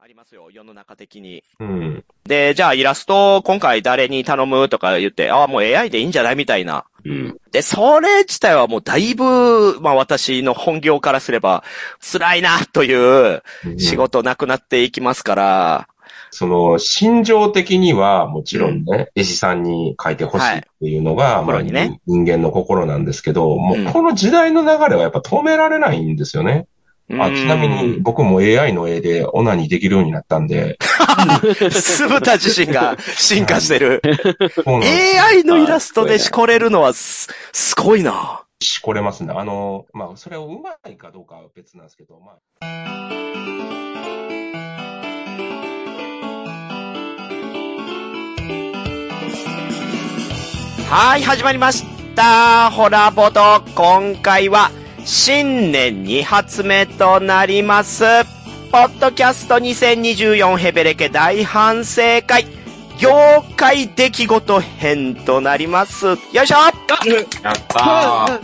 ありますよ、世の中的に。 うん。 で、じゃあイラスト今回誰に頼むとか言って、ああ、もう AI でいいんじゃないみたいな。 うん。 で、それ自体はもうだいぶ、まあ私の本業からすれば辛いなという仕事なくなっていきますから、 心情的にはもちろんね、絵師さんに描いてほしいっていうのが、まあ、人間の心なんですけど、もうこの時代の流れはやっぱ止められないんですよね。ちなみに僕も AI の絵でオナニーできるようになったんで。 酢豚自身が進化してる。AI のイラストでしこれるのはすごいな。 しこれますね。まあ、それをうまいかどうかは別なんですけど、まあ。 はい、始まりました。ホラボド。今回は新年2発目となります。ポッドキャスト2024ヘベレケ大反省会。業界出来事編となります。よいしょ。 やった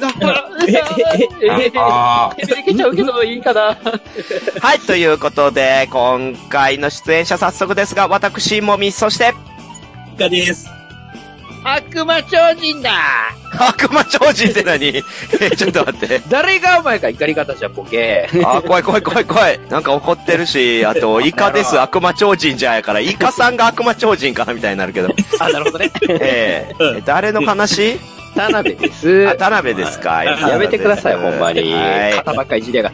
ー。ヘベレケちゃうけどいいかな。 はい、ということで、今回の出演者早速ですが、私、もみ、そして、 イカです。 悪魔超人だ。 悪魔超人って何？ちょっと待って。 誰がお前か怒り方じゃボケ。 怖い。なんか怒ってるし、あと、イカです、悪魔超人じゃやから、イカさんが悪魔超人かなみたいになるけど。 なるほどね。 誰の話？ 田辺です。 田辺ですか。 やめてください、ほんまに。肩ばっかいじりやがって。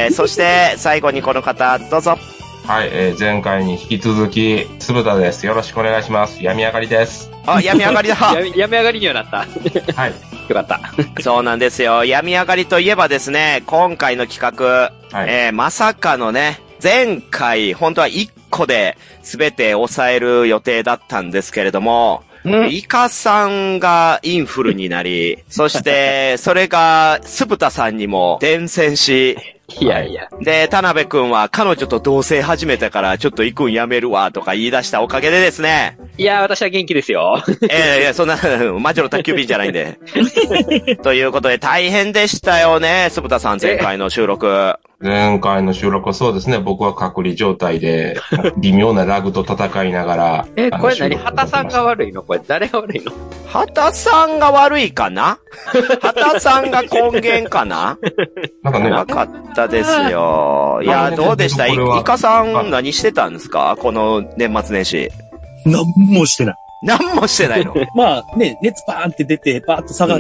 そして、最後にこの方、どうぞ。 はい、前回に引き続き、つぶたです。よろしくお願いします。病み上がりです。 病み上がりだ。 病み上がりにはなった。 はい。 よかった。 そうなんですよ。病み上がりといえばですね、今回の企画、はいまさかのね、前回、本当は1個で全て抑える予定だったんですけれども、イカさんがインフルになり、そして、それが、酢豚さんにも伝染し、 いやいや。 で、田辺くんは彼女と同棲始めたからちょっと行くんやめるわとか言い出したおかげでですね。 いや、私は元気ですよ。 いや、そんな、魔女の宅急便じゃないんで。ということで大変でしたよね、酢豚さん前回の収録。 前回の収録はそうですね、僕は隔離状態で、微妙なラグと戦いながら。 これ何？畑さんが悪いの？これ誰が悪いの？ 畑さんが悪いかな？畑さんが根源かな？ なんかね。 なかったですよ。いや、どうでした？イカさん何してたんですか？この年末年始。 何もしてない。 何もしてないの？ まあね、熱バーンって出て、バーッと下がって、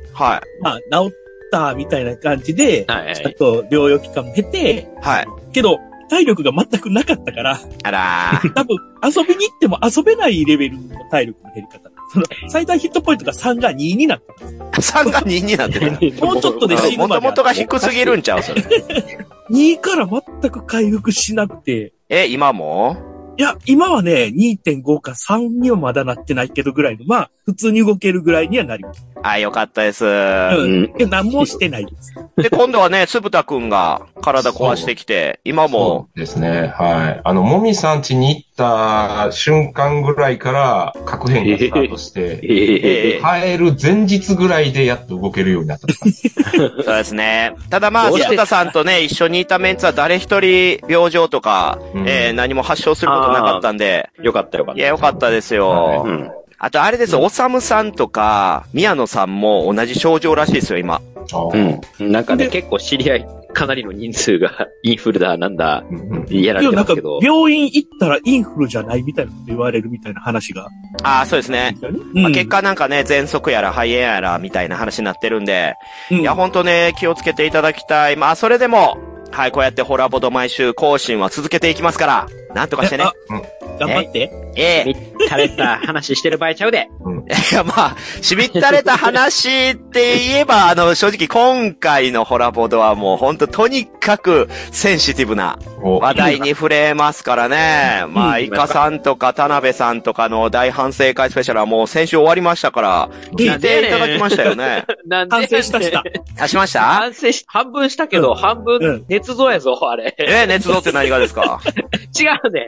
はい。 まあ、治ったみたいな感じで、 はい。 ちゃんと療養期間も経て、 はい。 けど、体力が全くなかったから、 あらー。 多分、遊びに行っても遊べないレベルの体力の減り方。最大ヒットポイントが3が2になったんです。 3が2になってた。 もうちょっとで死ぬまで。 もともとが低すぎるんちゃうそれ。 2から全く回復しなくて。 今も？ いや、今はね、2.5 か3にはまだなってないけどぐらいの、まあ、普通に動けるぐらいにはなります。 よかったです。 何もしてないです。 で、今度はね、つぶたくんが体壊してきて、今も。 そうですね、はい。もみさん家に行った瞬間ぐらいから、核変がスタートして、帰る前日ぐらいでやっと動けるようになった。 そうですね。ただまあ、つぶたさんとね、一緒にいたメンツは誰一人病状とか、何も発症することなかったんで。 よかった。 いや、よかったですよ。あと、あれです、おさむさんとか、宮野さんも同じ症状らしいですよ、今。 なんかね、結構知り合い、かなりの人数がインフルだ、なんだ、やられてますけど。 なんか、病院行ったらインフルじゃないみたいなこと言われるみたいな話が。 そうですね。まあ、結果なんかね、喘息やら肺炎やらみたいな話になってるんで、いや、ほんとね、気をつけていただきたい。まあ、それでも、はい、こうやってホラボド毎週更新は続けていきますから、なんとかしてね。 頑張って。 垂れた話してる場合ちゃうで。 いや、まあ、しみったれた話って言えば、正直今回のホラボドはもうほんととにかくセンシティブな話題に触れますからね。まあ、イカさんとか田辺さんとかの大反省会スペシャルはもう先週終わりましたから、聞いていただきましたよね。 反省した。 しました？ 反省半分したけど、半分、捏造やぞ、あれ。 捏造って何がですか？ 違うね。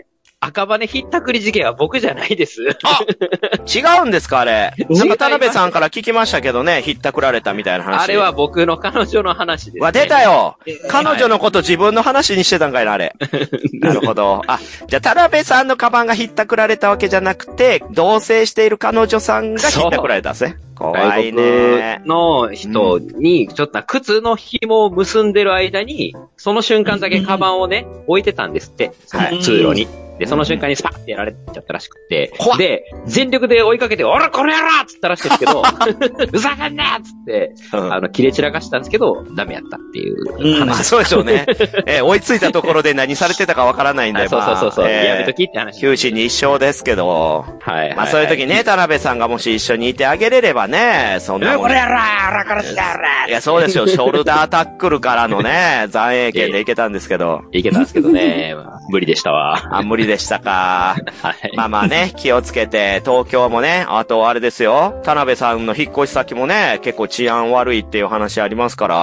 赤羽ひったくり事件は僕じゃないです。 あ違うんですかあれ。なんか田辺さんから聞きましたけどね、ひったくられたみたいな話。 あれは僕の彼女の話です、ね。 出たよ彼女のこと自分の話にしてたんかいな、あれ。なるほど。じゃあ田辺さんのカバンがひったくられたわけじゃなくて、同棲している彼女さんがひったくられたんですね。怖いね。 の人に、ちょっと靴の紐を結んでる間に、その瞬間だけカバンをね、置いてたんですって。その通路に。で、その瞬間にスパッてやられちゃったらしくて。で、全力で追いかけて、おらこの野郎っつったらしいんですけど、ふざけんなっつって、切れ散らかしたんですけど、ダメやったっていう話。 そうでしょうね。追いついたところで何されてたかわからないんで、 そう。やめときって話。 九死に一生ですけど。はい。まあそういう時ね、田辺さんがもし一緒にいてあげれればね、そんなもん。 これやろーからしたらいや、そうですよ。ショルダータックルからのね、残影剣でいけたんですけど。 いけたんですけどね。無理でしたわ。 無理でしたか。 はい。 まあね、気をつけて、東京もね、あとあれですよ。田辺さんの引っ越し先もね、結構治安悪いっていう話ありますから。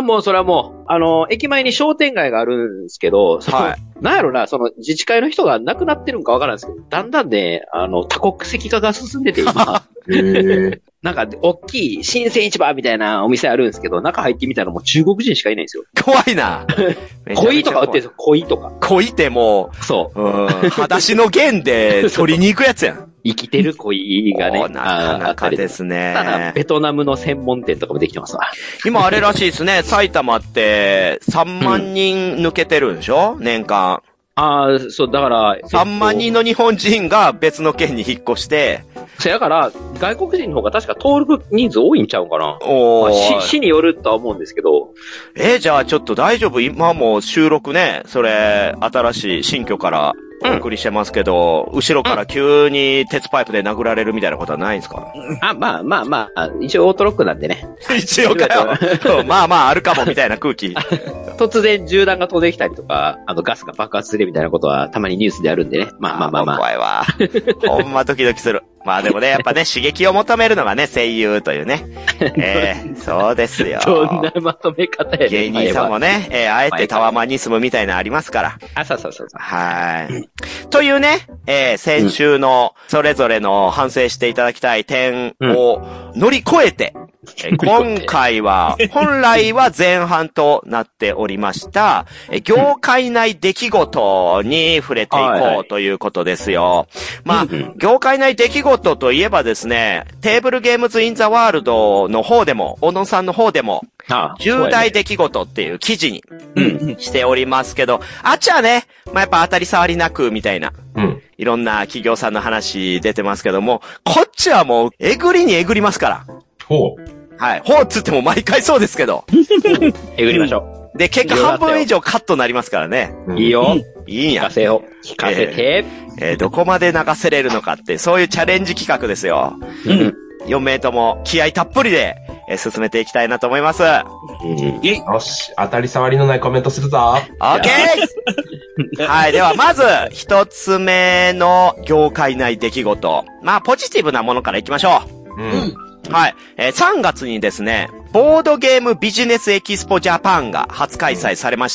もうそれはもう、駅前に商店街があるんですけど、はい。なんやろな、その自治会の人が亡くなってるんかわからんですけど、だんだんね、多国籍化が進んでて、今。なんか、大きい新鮮市場みたいなお店あるんですけど、中入ってみたらもう中国人しかいないんですよ。 怖いな。 鯉とか売ってるんですよ、鯉とか。 鯉ってもう、 そう。 裸足の弦で取りに行くやつやん。 生きてる鯉がね。 なかなかですね。 ただ、ベトナムの専門店とかもできてますわ。 今あれらしいですね。埼玉って3万人抜けてるんでしょ、年間。 そう、だから、 3万人の日本人が別の県に引っ越して、 だから、外国人の方が確か登録人数多いんちゃうかな。市によるとは思うんですけど。 じゃあちょっと大丈夫？今も収録ね、それ、新しい新居からお送りしてますけど、後ろから急に鉄パイプで殴られるみたいなことはないんですか？ まあ、一応オートロックなんでね。 一応かよ。まああるかもみたいな空気。 突然銃弾が飛んできたりとか、ガスが爆発するみたいなことはたまにニュースであるんでね。まあ。 怖いわ。ほんまドキドキする。まあでもね、やっぱね、刺激を求めるのがね、声優というね。そうですよ。 そんなまとめ方やね。 芸人さんもね、あえてタワマンに住むみたいなのありますから。 そう。 はい。というね、先週のそれぞれの反省していただきたい点を乗り越えて、今回は、本来は前半となっておりました、業界内出来事に触れていこうということですよ。まあ、業界内出来事といえばですね、テーブルゲームズインザワールドの方でも、小野さんの方でも、重大出来事っていう記事にしておりますけど、あっちはね、まあ、やっぱ当たり障りなくみたいな、いろんな企業さんの話出てますけども、こっちはもう、えぐりにえぐりますから。はい。ほうっつっても毎回そうですけど。 えぐりましょう。で、結果半分以上カットになりますからね。 いいよ。 いいんや。 聞かせよ。聞かせて。 どこまで流せれるのかって、そういうチャレンジ企画ですよ。4名とも気合たっぷりで、進めていきたいなと思います。よし、当たり障りのないコメントするぞ。 オッケーはい、ではまず、一つ目の業界内出来事。まあ、ポジティブなものからいきましょう。はい。3月にですね、ボードゲームビジネスエキスポジャパンが初開催されまして。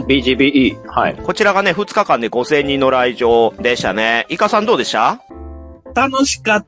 BGBE。はい。 こちらがね、2日間で5000人の来場でしたね。イカさんどうでした？ 楽しかった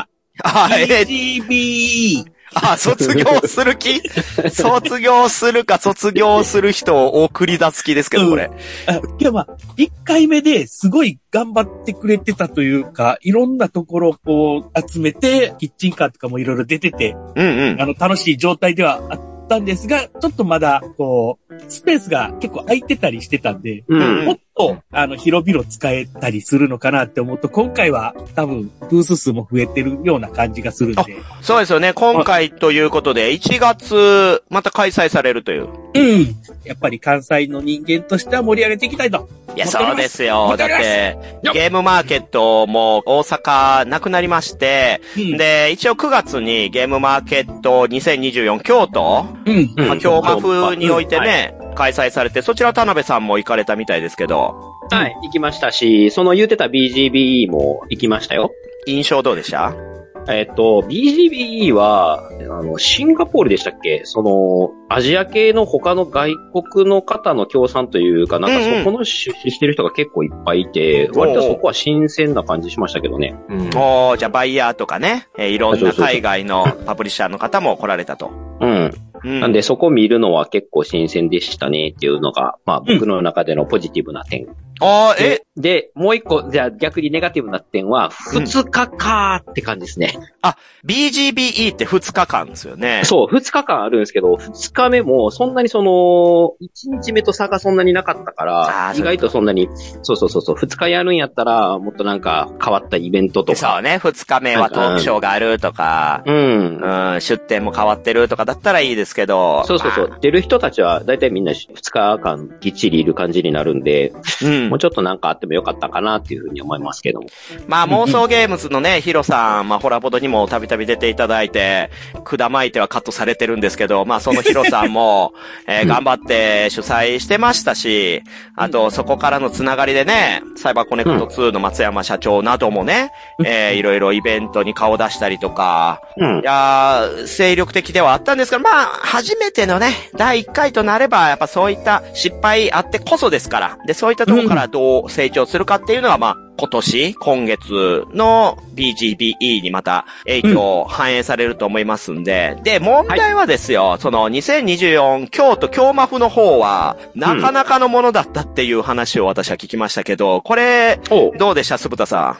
。BGBE。 卒業する気卒業するか卒業する人を送り出す気ですけど、これ。 いや、まあ、1回目ですごい頑張ってくれてたというか、いろんなところをこう集めて、キッチンカーとかもいろいろ出てて、楽しい状態ではあったんですが、ちょっとまだ、こう、スペースが結構空いてたりしてたんで、もっと、広々使えたりするのかなって思うと、今回は多分、ブース数も増えてるような感じがするんで。 そうですよね。今回ということで、1月、また開催されるという。 やっぱり関西の人間としては盛り上げていきたいと。 いや、そうですよ。だって、ゲームマーケットも大阪なくなりまして、で、一応9月にゲームマーケット2024京都、京マ風においてね、開催されて、そちら田辺さんも行かれたみたいですけど。 はい、行きましたし、その言ってた BGBE も行きましたよ。 印象どうでした？ BGBE は、シンガポールでしたっけ？アジア系の他の外国の方の協賛というか、なんかそこの出資してる人が結構いっぱいいて、割とそこは新鮮な感じしましたけどね。 じゃあバイヤーとかね、いろんな海外のパブリッシャーの方も来られたと。 なんでそこ見るのは結構新鮮でしたねっていうのが、まあ僕の中でのポジティブな点。で、もう一個、じゃあ逆にネガティブな点は、2日かーって感じですね。 BGBE って2日間ですよね。 そう、2日間あるんですけど、2日目もそんなに1日目と差がそんなになかったから、意外とそんなに、そう、2日やるんやったら、もっとなんか変わったイベントとか。 そうね、2日目はトークショーがあるとか、出店も変わってるとかだったらいいですけど。 そう。出る人たちは大体みんな2日間ぎっちりいる感じになるんで、もうちょっとなんかあってもよかったかなっていうふうに思いますけども。 まあ妄想ゲームズのね、ヒロさん、ホラボドにもたびたび出ていただいて、管巻いてはカットされてるんですけど、そのヒロさんも、頑張って主催してましたし、あとそこからのつながりでね、サイバーコネクト2の松山社長などもね、いろいろイベントに顔出したりとか、いやー、精力的ではあったんですけど、初めてのね、第1回となれば、やっぱそういった失敗あってこそですから、で、そういったところからどう成長するかっていうのは、今月の BGBE にまた影響反映されると思いますんで、で、問題はですよ、その2024京都京マフの方は、なかなかのものだったっていう話を私は聞きましたけど、これ、どうでした酢豚さん？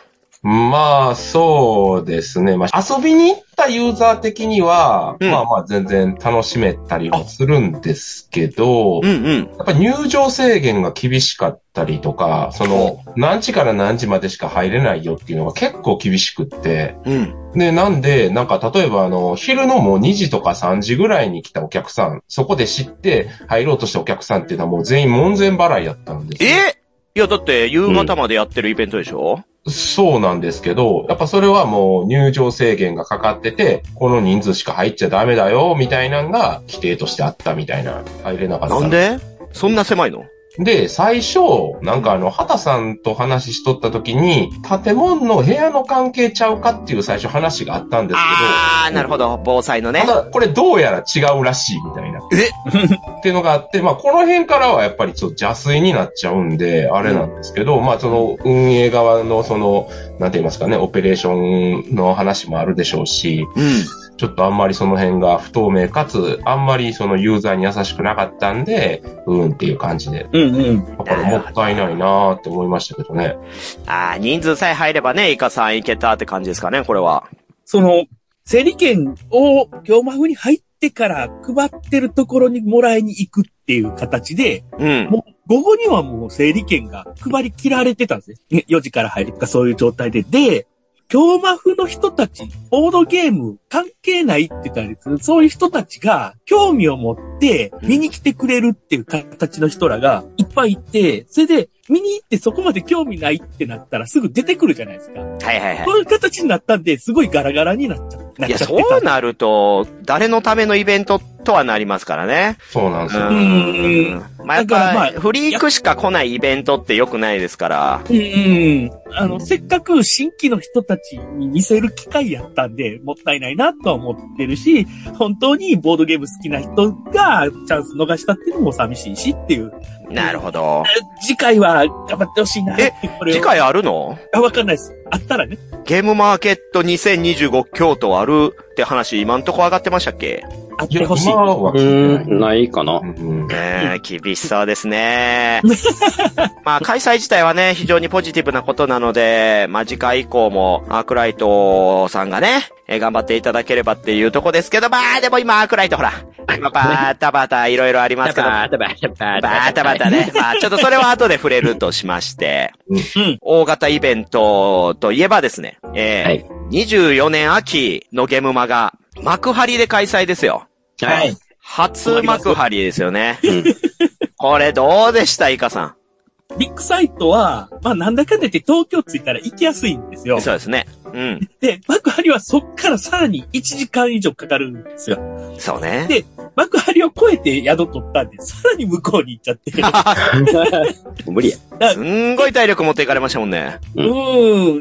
そうですね。遊びに行ったユーザー的には、全然楽しめたりもするんですけど、やっぱ入場制限が厳しかったりとか、何時から何時までしか入れないよっていうのが結構厳しくって、で、なんで、なんか例えば昼のもう2時とか3時ぐらいに来たお客さん、そこで知って入ろうとしたお客さんっていうのはもう全員門前払いだったんですよ。 いや、だって夕方までやってるイベントでしょ？ そうなんですけど、やっぱそれはもう入場制限がかかってて、この人数しか入っちゃダメだよ、みたいなのが規定としてあったみたいな、入れなかった。 なんで？そんな狭いの？ で、最初、なんか畑さんと話しとった時に、建物の部屋の関係ちゃうかっていう最初話があったんですけど。 なるほど。防災のね。 ただ、これどうやら違うらしいみたいな。っていうのがあって、この辺からはやっぱりちょっと邪推になっちゃうんで、あれなんですけど、運営側のなんて言いますかね、オペレーションの話もあるでしょうし、ちょっとあんまりその辺が不透明かつ、あんまりユーザーに優しくなかったんで、っていう感じで。だからもったいないなーって思いましたけどね。 人数さえ入ればね、イカさんいけたって感じですかね、これは。 整理券を京マフに入ってから配ってるところにもらいに行くっていう形で、もう午後にはもう整理券が配り切られてたんですね。4時から入るとかそういう状態で。で、京マフの人たち、ボードゲーム関係ないって言ったらですね、そういう人たちが興味を持って見に来てくれるっていう形の人らがいっぱいいて、それで見に行ってそこまで興味ないってなったらすぐ出てくるじゃないですか。こういう形になったんで、すごいガラガラになっちゃった。 いや、そうなると、誰のためのイベントとはなりますからね。 そうなんですよ。 やっぱ、フリークしか来ないイベントって良くないですから。 せっかく新規の人たちに見せる機会やったんで、もったいないなとは思ってるし、本当にボードゲーム好きな人がチャンス逃したっていうのも寂しいしっていう。 なるほど。 次回は頑張ってほしいなって。 次回あるの？ わかんないです。あったらね。 ゲームマーケット2025京都あるって話、今んとこ上がってましたっけ？ あってほしい。 ないかな。 厳しそうですね。開催自体はね、非常にポジティブなことなので、次回以降もアークライトさんがね、頑張っていただければっていうとこですけど、でも今アークライトほら、バタバタいろいろありますけど、バタバタね。ちょっとそれは後で触れるとしまして、大型イベントといえばですね、24年秋のゲームマが幕張で開催ですよ。 はい。 初幕張ですよね。これどうでしたイカさん？ ビッグサイトは、なんだかんだ言って東京着いたら行きやすいんですよ。 そうですね。 で、幕張はそっからさらに1時間以上かかるんですよ。 そうね。 で、幕張を越えて宿取ったんで、さらに向こうに行っちゃって。 無理や。 すんごい体力持っていかれましたもんね。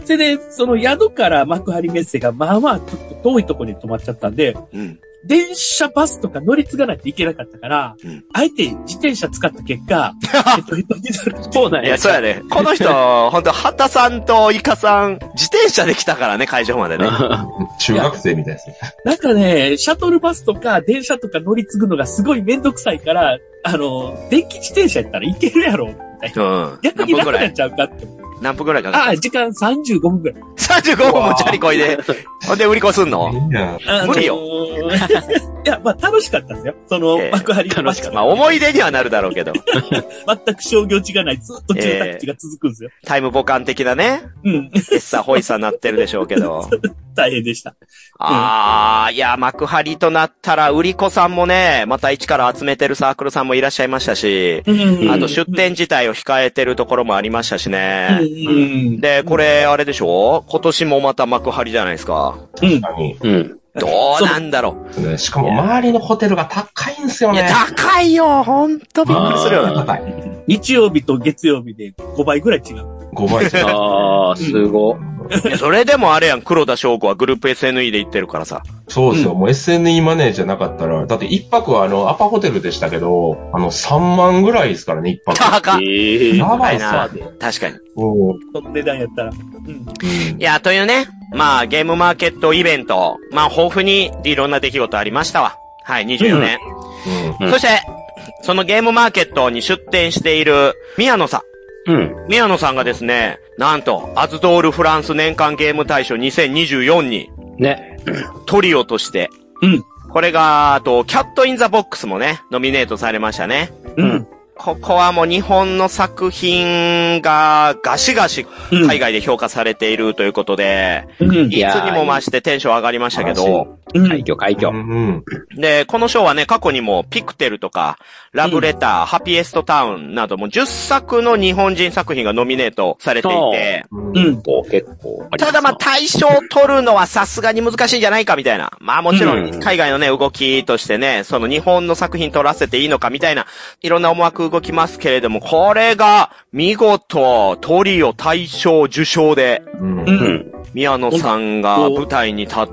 それで、その宿から幕張メッセがまあまあちょっと遠いところに止まっちゃったんで、電車、バスとか乗り継がないといけなかったから、あえて自転車使った結果、ヘトヘトになる。 そうなんや。 いや、そうやね。この人、ほんと、畑さんとイカさん、自転車で来たからね、会場までね。 中学生みたいですね。 なんかね、シャトルバスとか電車とか乗り継ぐのがすごいめんどくさいから、電気自転車やったらいけるやろ、みたいな。逆に楽になっちゃうかって。 何分くらいかかる？ 時間35分くらい。 35分もチャリこいで、ほんで売り子すんの？無理よ。 いや、まあ楽しかったんですよ。その、幕張楽しかった。 まあ思い出にはなるだろうけど。 全く商業地がない、ずっと住宅地が続くんですよ。 タイム母艦的なね。エッサホイサなってるでしょうけど。 大変でした。 いや、幕張となったら、売り子さんもね、また一から集めてるサークルさんもいらっしゃいましたし、あと出店自体を控えてるところもありましたしね。で、これ、あれでしょ？今年もまた幕張じゃないですか。どうなんだろう。しかも周りのホテルが高いんですよね。 いや、高いよ。ほんとびっくりするよな。 高い。 日曜日と月曜日で5倍ぐらい違う。 5倍違う。 ああ、すご。 それでもあれやん、黒田翔子はグループ SNE で行ってるからさ。 そうですよ。もう SNE マネーじゃなかったら、だって一泊はアパホテルでしたけど、3万ぐらいですからね、一泊。 高い。 やばいな。 確かに。 その値段やったら。 いや、というね、まあ、ゲームマーケットイベント、まあ、豊富にいろんな出来事ありましたわ。はい、24年。そして、そのゲームマーケットに出展している宮野さん。宮野さんがですね、なんと、アズドールフランス年間ゲーム大賞2024に、 ね。 トリオとして、これが、キャットインザボックスもね、ノミネートされましたね。ここはもう日本の作品がガシガシ海外で評価されているということで、いつにも増してテンション上がりましたけど、 快挙。 で、この賞はね、過去にもピクテルとか、ラブレター、ハピエストタウンなども10作の日本人作品がノミネートされていて、 結構。 ただまあ大賞を取るのはさすがに難しいんじゃないかみたいな。まあもちろん海外のね、動きとしてね、その日本の作品取らせていいのかみたいな、いろんな思惑動きますけれども、これが見事トリオ大賞受賞で、宮野さんが舞台に立って、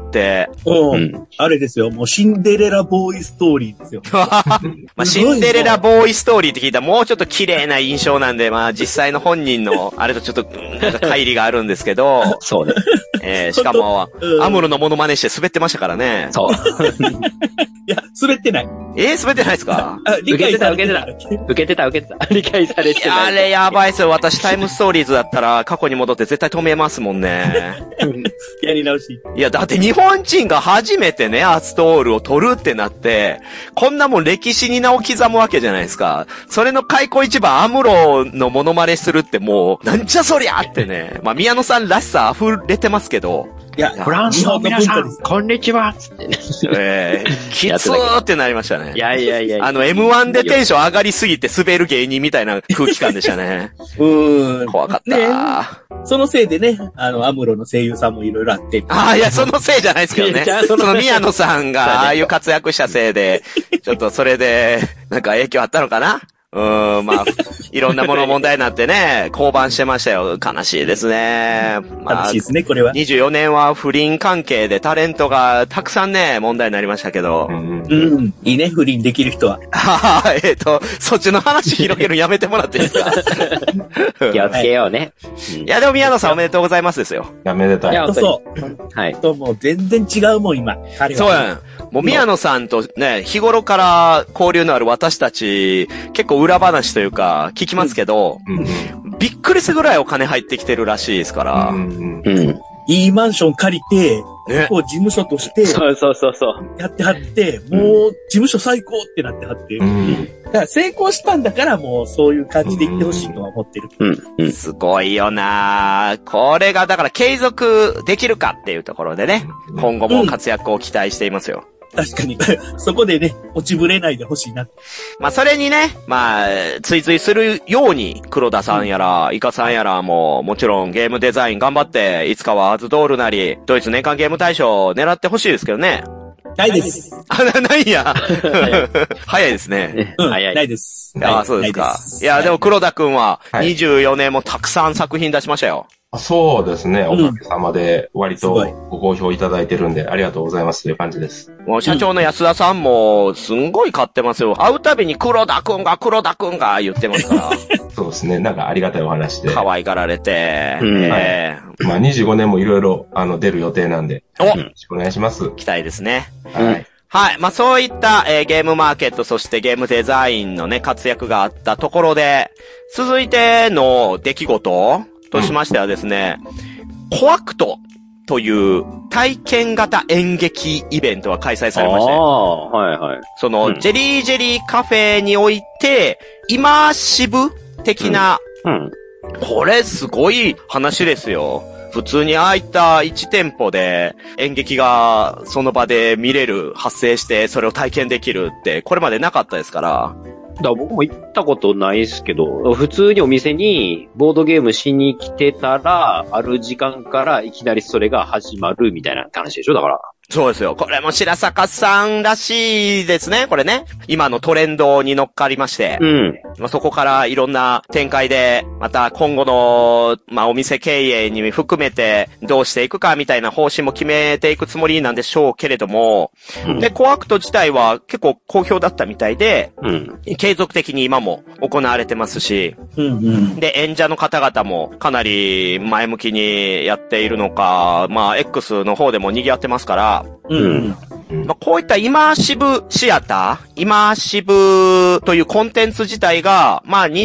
あれですよ、もうシンデレラボーイストーリーですよ。 まあ、シンデレラボーイストーリーって聞いたらもうちょっと綺麗な印象なんで、まあ実際の本人のあれとちょっとなんか乖離があるんですけど、 そうね。 しかも、アムロのモノマネして滑ってましたからね。 そう。 いや、滑ってない。 滑ってないですか？ 受けてた。理解されてない。 あれやばいっすよ。私タイムストーリーズだったら過去に戻って絶対止めますもんね。 やり直し。 いや、だって日本人が初めてね、アストールを取るってなって、こんなもん歴史に名を刻むわけじゃないですか。それの開口一番アムロのモノマネするってもう、なんじゃそりゃってね。まあ、宮野さんらしさ溢れてますけど。 いや、 フランスの皆さん、こんにちはつってね。 きつーってなりましたね。 いや。 M1 でテンション上がりすぎて滑る芸人みたいな空気感でしたね。怖かった、 ね。そのせいでね、アムロの声優さんもいろいろあって。 いや、そのせいじゃないですけどね。その宮野さんがああいう活躍したせいで、ちょっとそれで、なんか影響あったのかな？まあ、いろんなもの問題になってね、降板してましたよ。悲しいですね。 悲しいですね、これは。 24年は不倫関係でタレントがたくさんね、問題になりましたけど。 いいね、不倫できる人は。 そっちの話広げるやめてもらっていいですか？ 気をつけようね。 いや、でも宮野さんおめでとうございますですよ。 めでたい。 そう。はい。もう全然違うもん、今。 そうやん。もう宮野さんとね、日頃から交流のある私たち、結構裏話というか、聞きますけど、びっくりするぐらいお金入ってきてるらしいですから。 いいマンション借りて、こう事務所として、 そう。 やってはって、もう事務所最高ってなってはって。だから成功したんだからもうそういう感じで言ってほしいとは思ってる。 すごいよなこれがだから継続できるかっていうところでね、今後も活躍を期待していますよ。 確かに。そこでね、落ちぶれないでほしいな。 まあ、それにね、まあ、追随するように、黒田さんやら、イカさんやらも、もちろんゲームデザイン頑張って、いつかはアズドールなり、ドイツ年間ゲーム大賞を狙ってほしいですけどね。 ないです。 ないや。早いですね。 ないです。 そうですか。いや、でも黒田くんは、24年もたくさん作品出しましたよ。 そうですね。おかげさまで割とご好評いただいてるんで、ありがとうございますという感じです。 もう社長の安田さんも、すんごい買ってますよ。会うたびに黒田くんが言ってますから。 そうですね。なんかありがたいお話で。 可愛がられて。 まあ25年もいろいろ出る予定なんで。よろしくお願いします。 期待ですね。はい。はい。まあそういった、ゲームマーケット、そしてゲームデザインのね、活躍があったところで、続いての出来事としましてはですね、コアクトという体験型演劇イベントが開催されまして。 はいはい。 その、ジェリージェリーカフェにおいて、イマーシブ的な、これすごい話ですよ。普通にああいった1店舗で演劇がその場で見れる、発生してそれを体験できるってこれまでなかったですから。 僕も行ったことないですけど、普通にお店にボードゲームしに来てたら、ある時間からいきなりそれが始まるみたいな話でしょだから。 そうですよ。これも白坂さんらしいですね。これね。今のトレンドに乗っかりまして。まあ、そこからいろんな展開で、また今後の、まあ、お店経営に含めてどうしていくかみたいな方針も決めていくつもりなんでしょうけれども。で、コアクト自体は結構好評だったみたいで、継続的に今も行われてますし、で、演者の方々もかなり前向きにやっているのか、まあ、X の方でも賑わってますから、まあ、こういったイマーシブシアター、イマーシブというコンテンツ自体が、まあ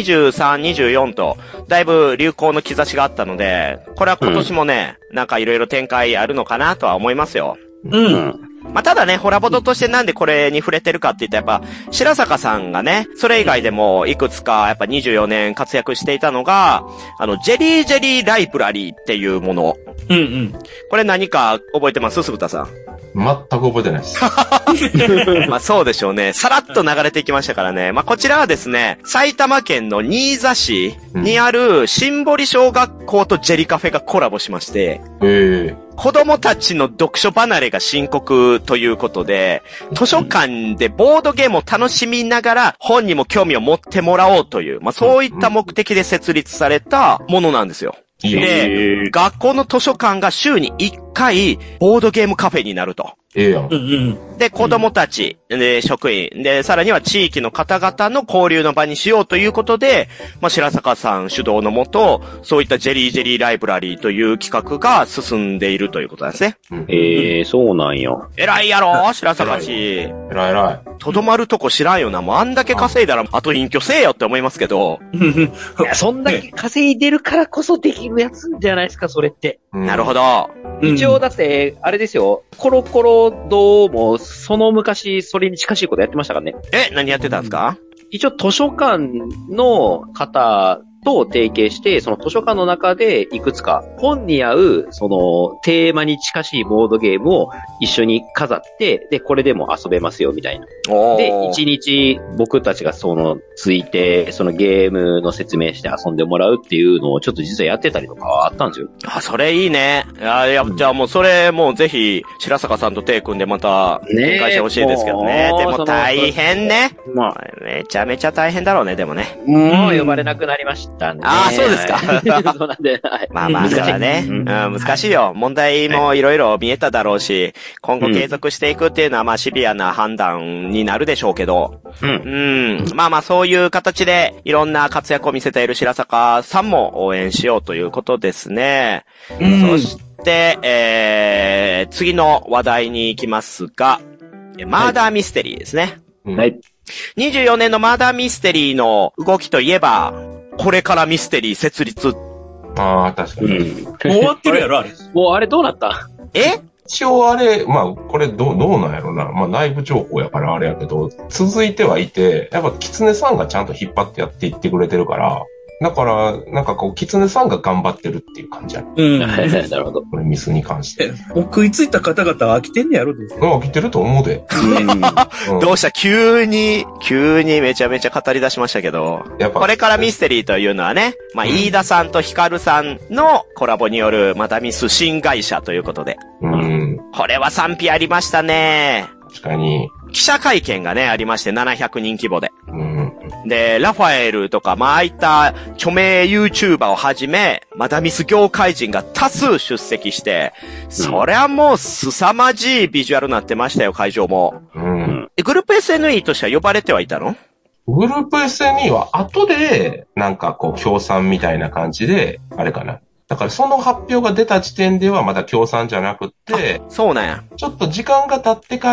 23、24と、だいぶ流行の兆しがあったので、これは今年もね、なんかいろいろ展開あるのかなとは思いますよ。まあ、ただね、ホラボドとしてなんでこれに触れてるかって言ったらやっぱ、白坂さんがね、それ以外でもいくつかやっぱ24年活躍していたのが、ジェリージェリーライブラリーっていうもの。これ何か覚えてます？鈴田さん。 全く覚えてないです。 まあそうでしょうね。さらっと流れていきましたからね。まあこちらはですね、埼玉県の新座市にある新堀小学校とジェリカフェがコラボしまして、子供たちの読書離れが深刻ということで、図書館でボードゲームを楽しみながら本にも興味を持ってもらおうという、まあそういった目的で設立されたものなんですよ。で、学校の図書館が週に1回、ボードゲームカフェになると。で、子供たち、で、職員、で、さらには地域の方々の交流の場にしようということで、まあ、白坂さん主導のもと、そういったジェリージェリーライブラリーという企画が進んでいるということなんですね。 そうなんや。 偉いやろ白坂氏。 偉い。 とどまるとこ知らんよな。もうあんだけ稼いだら、あと隠居せえよって思いますけど。 いや、そんだけ稼いでるからこそできるやつじゃないですか、それって。 なるほど。 一応だって、あれですよ、コロコロ堂も、その昔、それに近しいことやってましたからね。 何やってたんですか？ 一応図書館の方と提携して、その図書館の中でいくつか本に合う、そのテーマに近しいボードゲームを一緒に飾って、で、これでも遊べますよ、みたいな。で、一日僕たちがそのついて、そのゲームの説明して遊んでもらうっていうのをちょっと実はやってたりとかはあったんですよ。 あ、それいいね。じゃあもうそれもうぜひ、白坂さんと手組んでまた展開してほしいですけどね。でも大変ね。めちゃめちゃ大変だろうね、でもね。 もう呼ばれなくなりました。 そうですか。 そうなんで、はい。 まあだからね、難しいよ。問題もいろいろ見えただろうし、今後継続していくっていうのはまあシビアな判断になるでしょうけど、まあそういう形でいろんな活躍を見せている白坂さんも応援しようということですね。そして、次の話題に行きますが、マーダーミステリーですね。 はい。 24年のマーダーミステリーの動きといえば、これからミステリー設立。 ああ、確かに。 もう終わってるやろ、あれ。 もうあれどうなった？ 一応あれ、まあ、これどうなんやろな。まあ、内部情報やからあれやけど、続いてはいて、やっぱ、キツネさんがちゃんと引っ張ってやっていってくれてるから、だから、なんかこう、キツネさんが頑張ってるっていう感じやね。 なるほど。 これミスに関して。 もう食いついた方々は飽きてんねやろ、 飽きてると思うで。 どうした急にめちゃめちゃ語り出しましたけど。これからミステリーというのはね、まあ、飯田さんとヒカルさんのコラボによるマダミス新会社ということで。これは賛否ありましたね。 確かに。 記者会見がね、ありまして、700人規模で。 で、ラファエルとか、ああいった著名 YouTuber をはじめ、マダミス業界人が多数出席して、そりゃもう凄まじいビジュアルになってましたよ、会場も。グループ SNE としては呼ばれてはいたの？ グループ SNE は後で、なんかこう、協賛みたいな感じで、あれかな。だからその発表が出た時点ではまだ協賛じゃなくって、 そうなんや。 ちょっと時間が経ってから、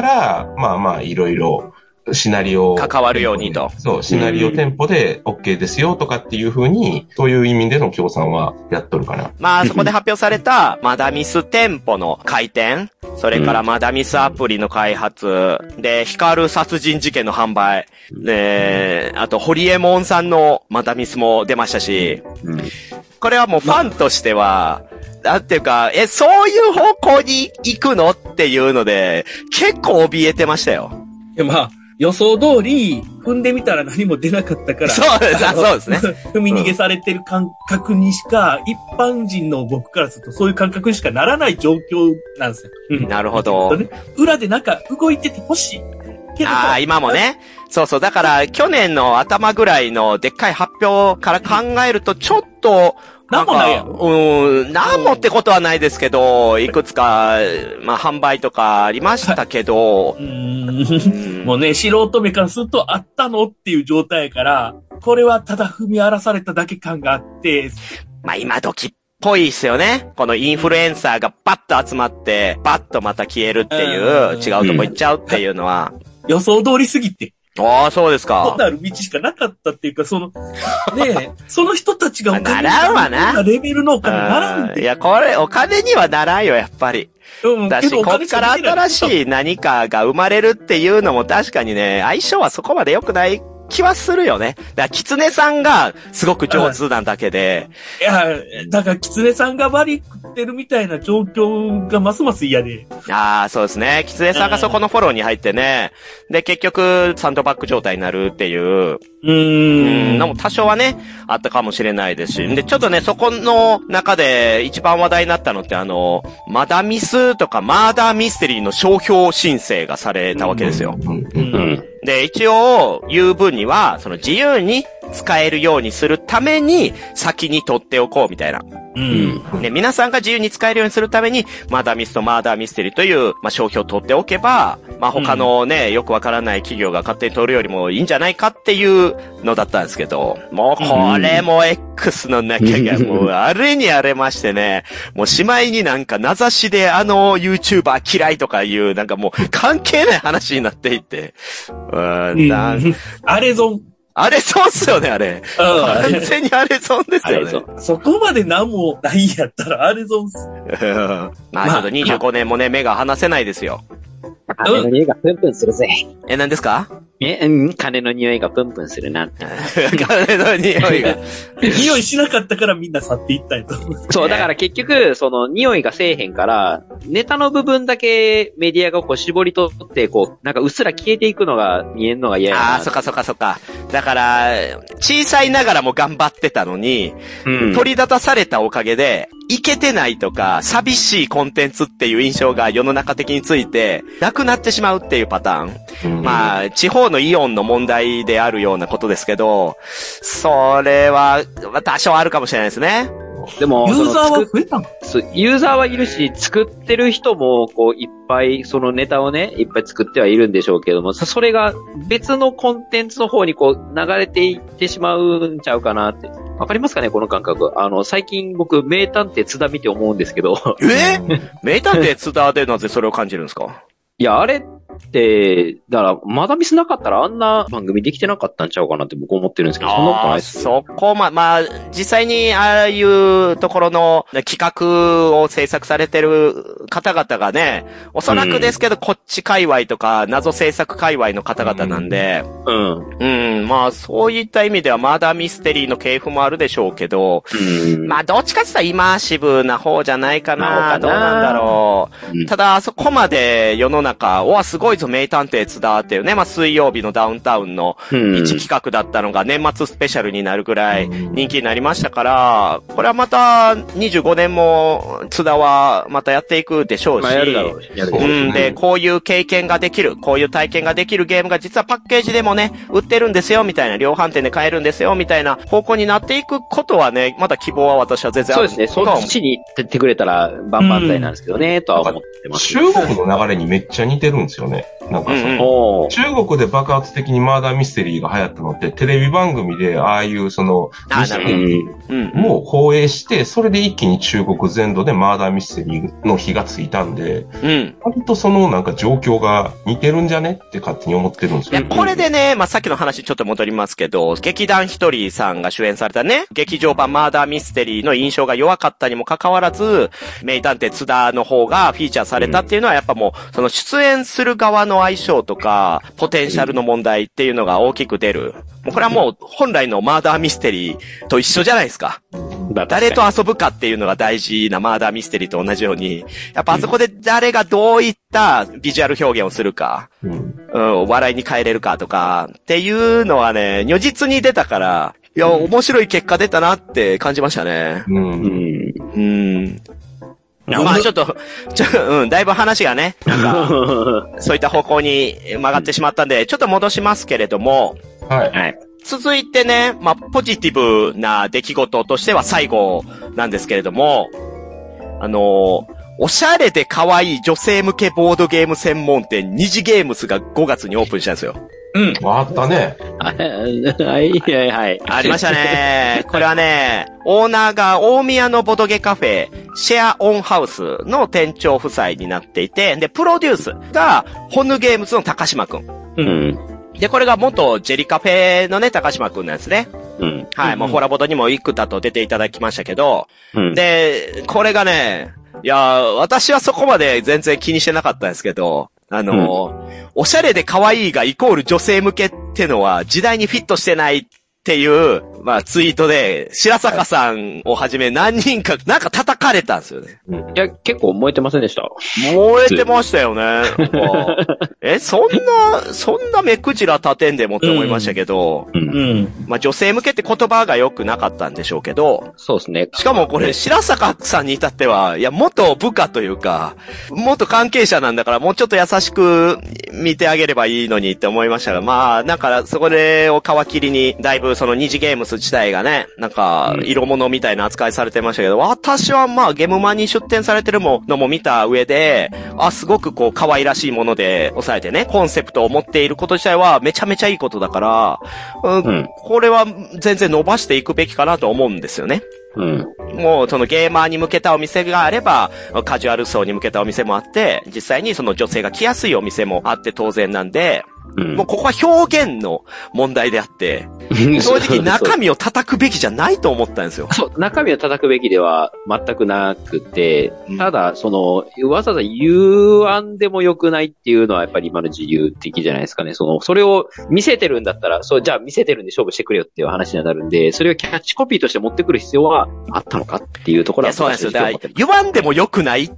いろいろ、シナリオ。 関わるようにと。 そう、シナリオ店舗で OK ですよとかっていう風に、そういう意味での協賛はやっとるかな。 そこで発表された、マダミス店舗の開店、それからマダミスアプリの開発、で、光る殺人事件の販売、で、あと、ホリエモンさんのマダミスも出ましたし、これはもうファンとしては、なんていうか、そういう方向に行くのっていうので、結構怯えてましたよ。 予想通り、踏んでみたら何も出なかったから。 そうですね。 踏み逃げされてる感覚にしか、一般人の僕からするとそういう感覚にしかならない状況なんですよ。 なるほど。 裏でなんか動いててほしい。 今もね。そう。だから、去年の頭ぐらいのでっかい発表から考えると、ちょっと、 なんもないやろ。 なんもってことはないですけど、いくつか、販売とかありましたけど、 もうね、素人目からするとあったのっていう状態やから、これはただ踏み荒らされただけ感があって、 今時っぽいっすよね。このインフルエンサーがバッと集まって、バッとまた消えるっていう、違うとこ行っちゃうっていうのは。 予想通りすぎて。 ああ、そうですか。 なる道しかなかったっていうか、その人たちがお金にならんわな。 レベルのお金ならんって。 いや、これ、お金にはならんよ、やっぱり。だし、こっから新しい何かが生まれるっていうのも確かにね、相性はそこまで良くない気はするよね。だから、キツネさんがすごく上手なだけで。 いや、だから、キツネさんがバリ食ってるみたいな状況がますます嫌で。 そうですね。キツネさんがそこのフォローに入ってね。で、結局、サンドバッグ状態になるっていう。のも多少はね、あったかもしれないですし。で、ちょっとね、そこの中で一番話題になったのって、マダミスとかマーダーミステリーの商標申請がされたわけですよ。で、一応、言う分には、その自由に使えるようにするために、先に取っておこうみたいな。ね、皆さんが自由に使えるようにするために、マダミスとマーダーミステリーという、商標を取っておけば、他のね、よくわからない企業が勝手に取るよりもいいんじゃないかっていうのだったんですけど、もうこれも X の中がもうあれに荒れましてね、もうしまいになんか名指しでYouTuber 嫌いとかいうなんかもう関係ない話になっていて、 あれぞん。 あれそうっすよね、あれ。完全にあれ損ですよね。 そこまで何もないんやったらあれ損っす。 ちょっと25年もね、目が離せないですよ。 金の匂いがプンプンするぜ。 何ですか？ 金の匂いがプンプンするなって。 金の匂いが。 匂いしなかったからみんな去っていったんやと。 そう、だから結局、その匂いがせえへんから、ネタの部分だけメディアがこう絞り取って、なんかうっすら消えていくのが見えんのが嫌やな。 そっか。だから、小さいながらも頑張ってたのに、取り立たされたおかげで、いけてないとか、寂しいコンテンツっていう印象が世の中的について、なくなってしまうっていうパターン。地方のイオンの問題であるようなことですけど、それは、多少あるかもしれないですね。 でも、 ユーザーは増えたの？ ユーザーはいるし、作ってる人も、いっぱい、そのネタをね、いっぱい作ってはいるんでしょうけども、それが別のコンテンツの方に流れていってしまうんちゃうかなって。わかりますかねこの感覚。最近僕、名探偵津田見て思うんですけど。 名探偵津田でなぜそれを感じるんですか？ いや、あれって、だから、マダミスなかったらあんな番組できてなかったんちゃうかなって僕思ってるんですけど、そんなことないですそこ実際にああいうところの企画を制作されてる方々がね、おそらくですけど、こっち界隈とか、謎制作界隈の方々なんで、そういった意味ではマダミステリーの系譜もあるでしょうけど、どっちかって言ったらイマーシブな方じゃないかな、どうなんだろう。ただ、あそこまで世の中、すごごいぞ名探偵津田っていうね、まあ水曜日のダウンタウンの一企画だったのが年末スペシャルになるぐらい人気になりましたから、これはまた25年も津田はまたやっていくでしょうし、 やるだろうし。 で、こういう経験ができる、こういう体験ができるゲームが実はパッケージでもね、売ってるんですよ、みたいな、量販店で買えるんですよ、みたいな方向になっていくことはね、まだ希望は私は全然ある。 そうですね。そっちに行ってくれたら万々歳なんですけどね、とは思ってます、 中国の流れにめっちゃ似てるんですよね。なんか中国で爆発的にマーダーミステリーが流行ったのって、テレビ番組でああいうミステリーを放映して、それで一気に中国全土でマーダーミステリーの火がついたんで、割となんか状況が似てるんじゃねって勝手に思ってるんですよ。 いや、これでね、まあ、さっきの話ちょっと戻りますけど、劇団ひとりさんが主演されたね、劇場版マーダーミステリーの印象が弱かったにもかかわらず、名探偵津田の方がフィーチャーされたっていうのはやっぱもう、その出演する側の相性とか、ポテンシャルの問題っていうのが大きく出る。もうこれはもう本来のマーダーミステリーと一緒じゃないですか。誰と遊ぶかっていうのが大事なマーダーミステリーと同じように、やっぱあそこで誰がどういったビジュアル表現をするか、笑いに変えれるかとか、っていうのはね、如実に出たから、いや、面白い結果出たなって感じましたね。まあちょっと、だいぶ話がね、なんか、そういった方向に曲がってしまったんで、ちょっと戻しますけれども、 はい。 続いてね、まあ、ポジティブな出来事としては最後なんですけれども、おしゃれで可愛い女性向けボードゲーム専門店、二次ゲームスが5月にオープンしたんですよ。 あったね。 はい。 ありましたね。これはね、オーナーが大宮のボドゲカフェ、シェアオンハウスの店長夫妻になっていて、で、プロデュースが、ホヌゲームズの高島くん。で、これが元ジェリカフェのね、高島くんなんですね。はい。もうホラボドにも幾多と出ていただきましたけど、で、これがね、いや、私はそこまで全然気にしてなかったんですけど、おしゃれで可愛いがイコール女性向けってのは時代にフィットしてないっていう、まあツイートで、白坂さんをはじめ何人か、なんか叩かれたんですよね。 いや、結構燃えてませんでした？ 燃えてましたよね。そんな目くじら立てんでもって思いましたけど、まあ女性向けって言葉が良くなかったんでしょうけど、 そうですね。 しかもこれ、白坂さんに至っては、いや、元部下というか、元関係者なんだからもうちょっと優しく見てあげればいいのにって思いましたが、まあ、なんか、そこでを皮切りに、だいぶその二次ゲームス自体がね、なんか、色物みたいな扱いされてましたけど、私はまあ、ゲームマンに出展されてるのも見た上で、すごくこう、可愛らしいもので抑えてね、コンセプトを持っていること自体はめちゃめちゃいいことだから、これは全然伸ばしていくべきかなと思うんですよね。もうそのゲーマーに向けたお店があれば、カジュアル層に向けたお店もあって、実際にその女性が来やすいお店もあって当然なんで、もうここは表現の問題であって、正直中身を叩くべきじゃないと思ったんですよ。 そう、中身を叩くべきでは全くなくて、ただ、わざわざ言わんでもよくないっていうのはやっぱり今の自由的じゃないですかね。それを見せてるんだったら、じゃあ見せてるんで勝負してくれよっていう話になるんで、それをキャッチコピーとして持ってくる必要はあったのかっていうところはそうなんですよ。だから言わんでもよくないって、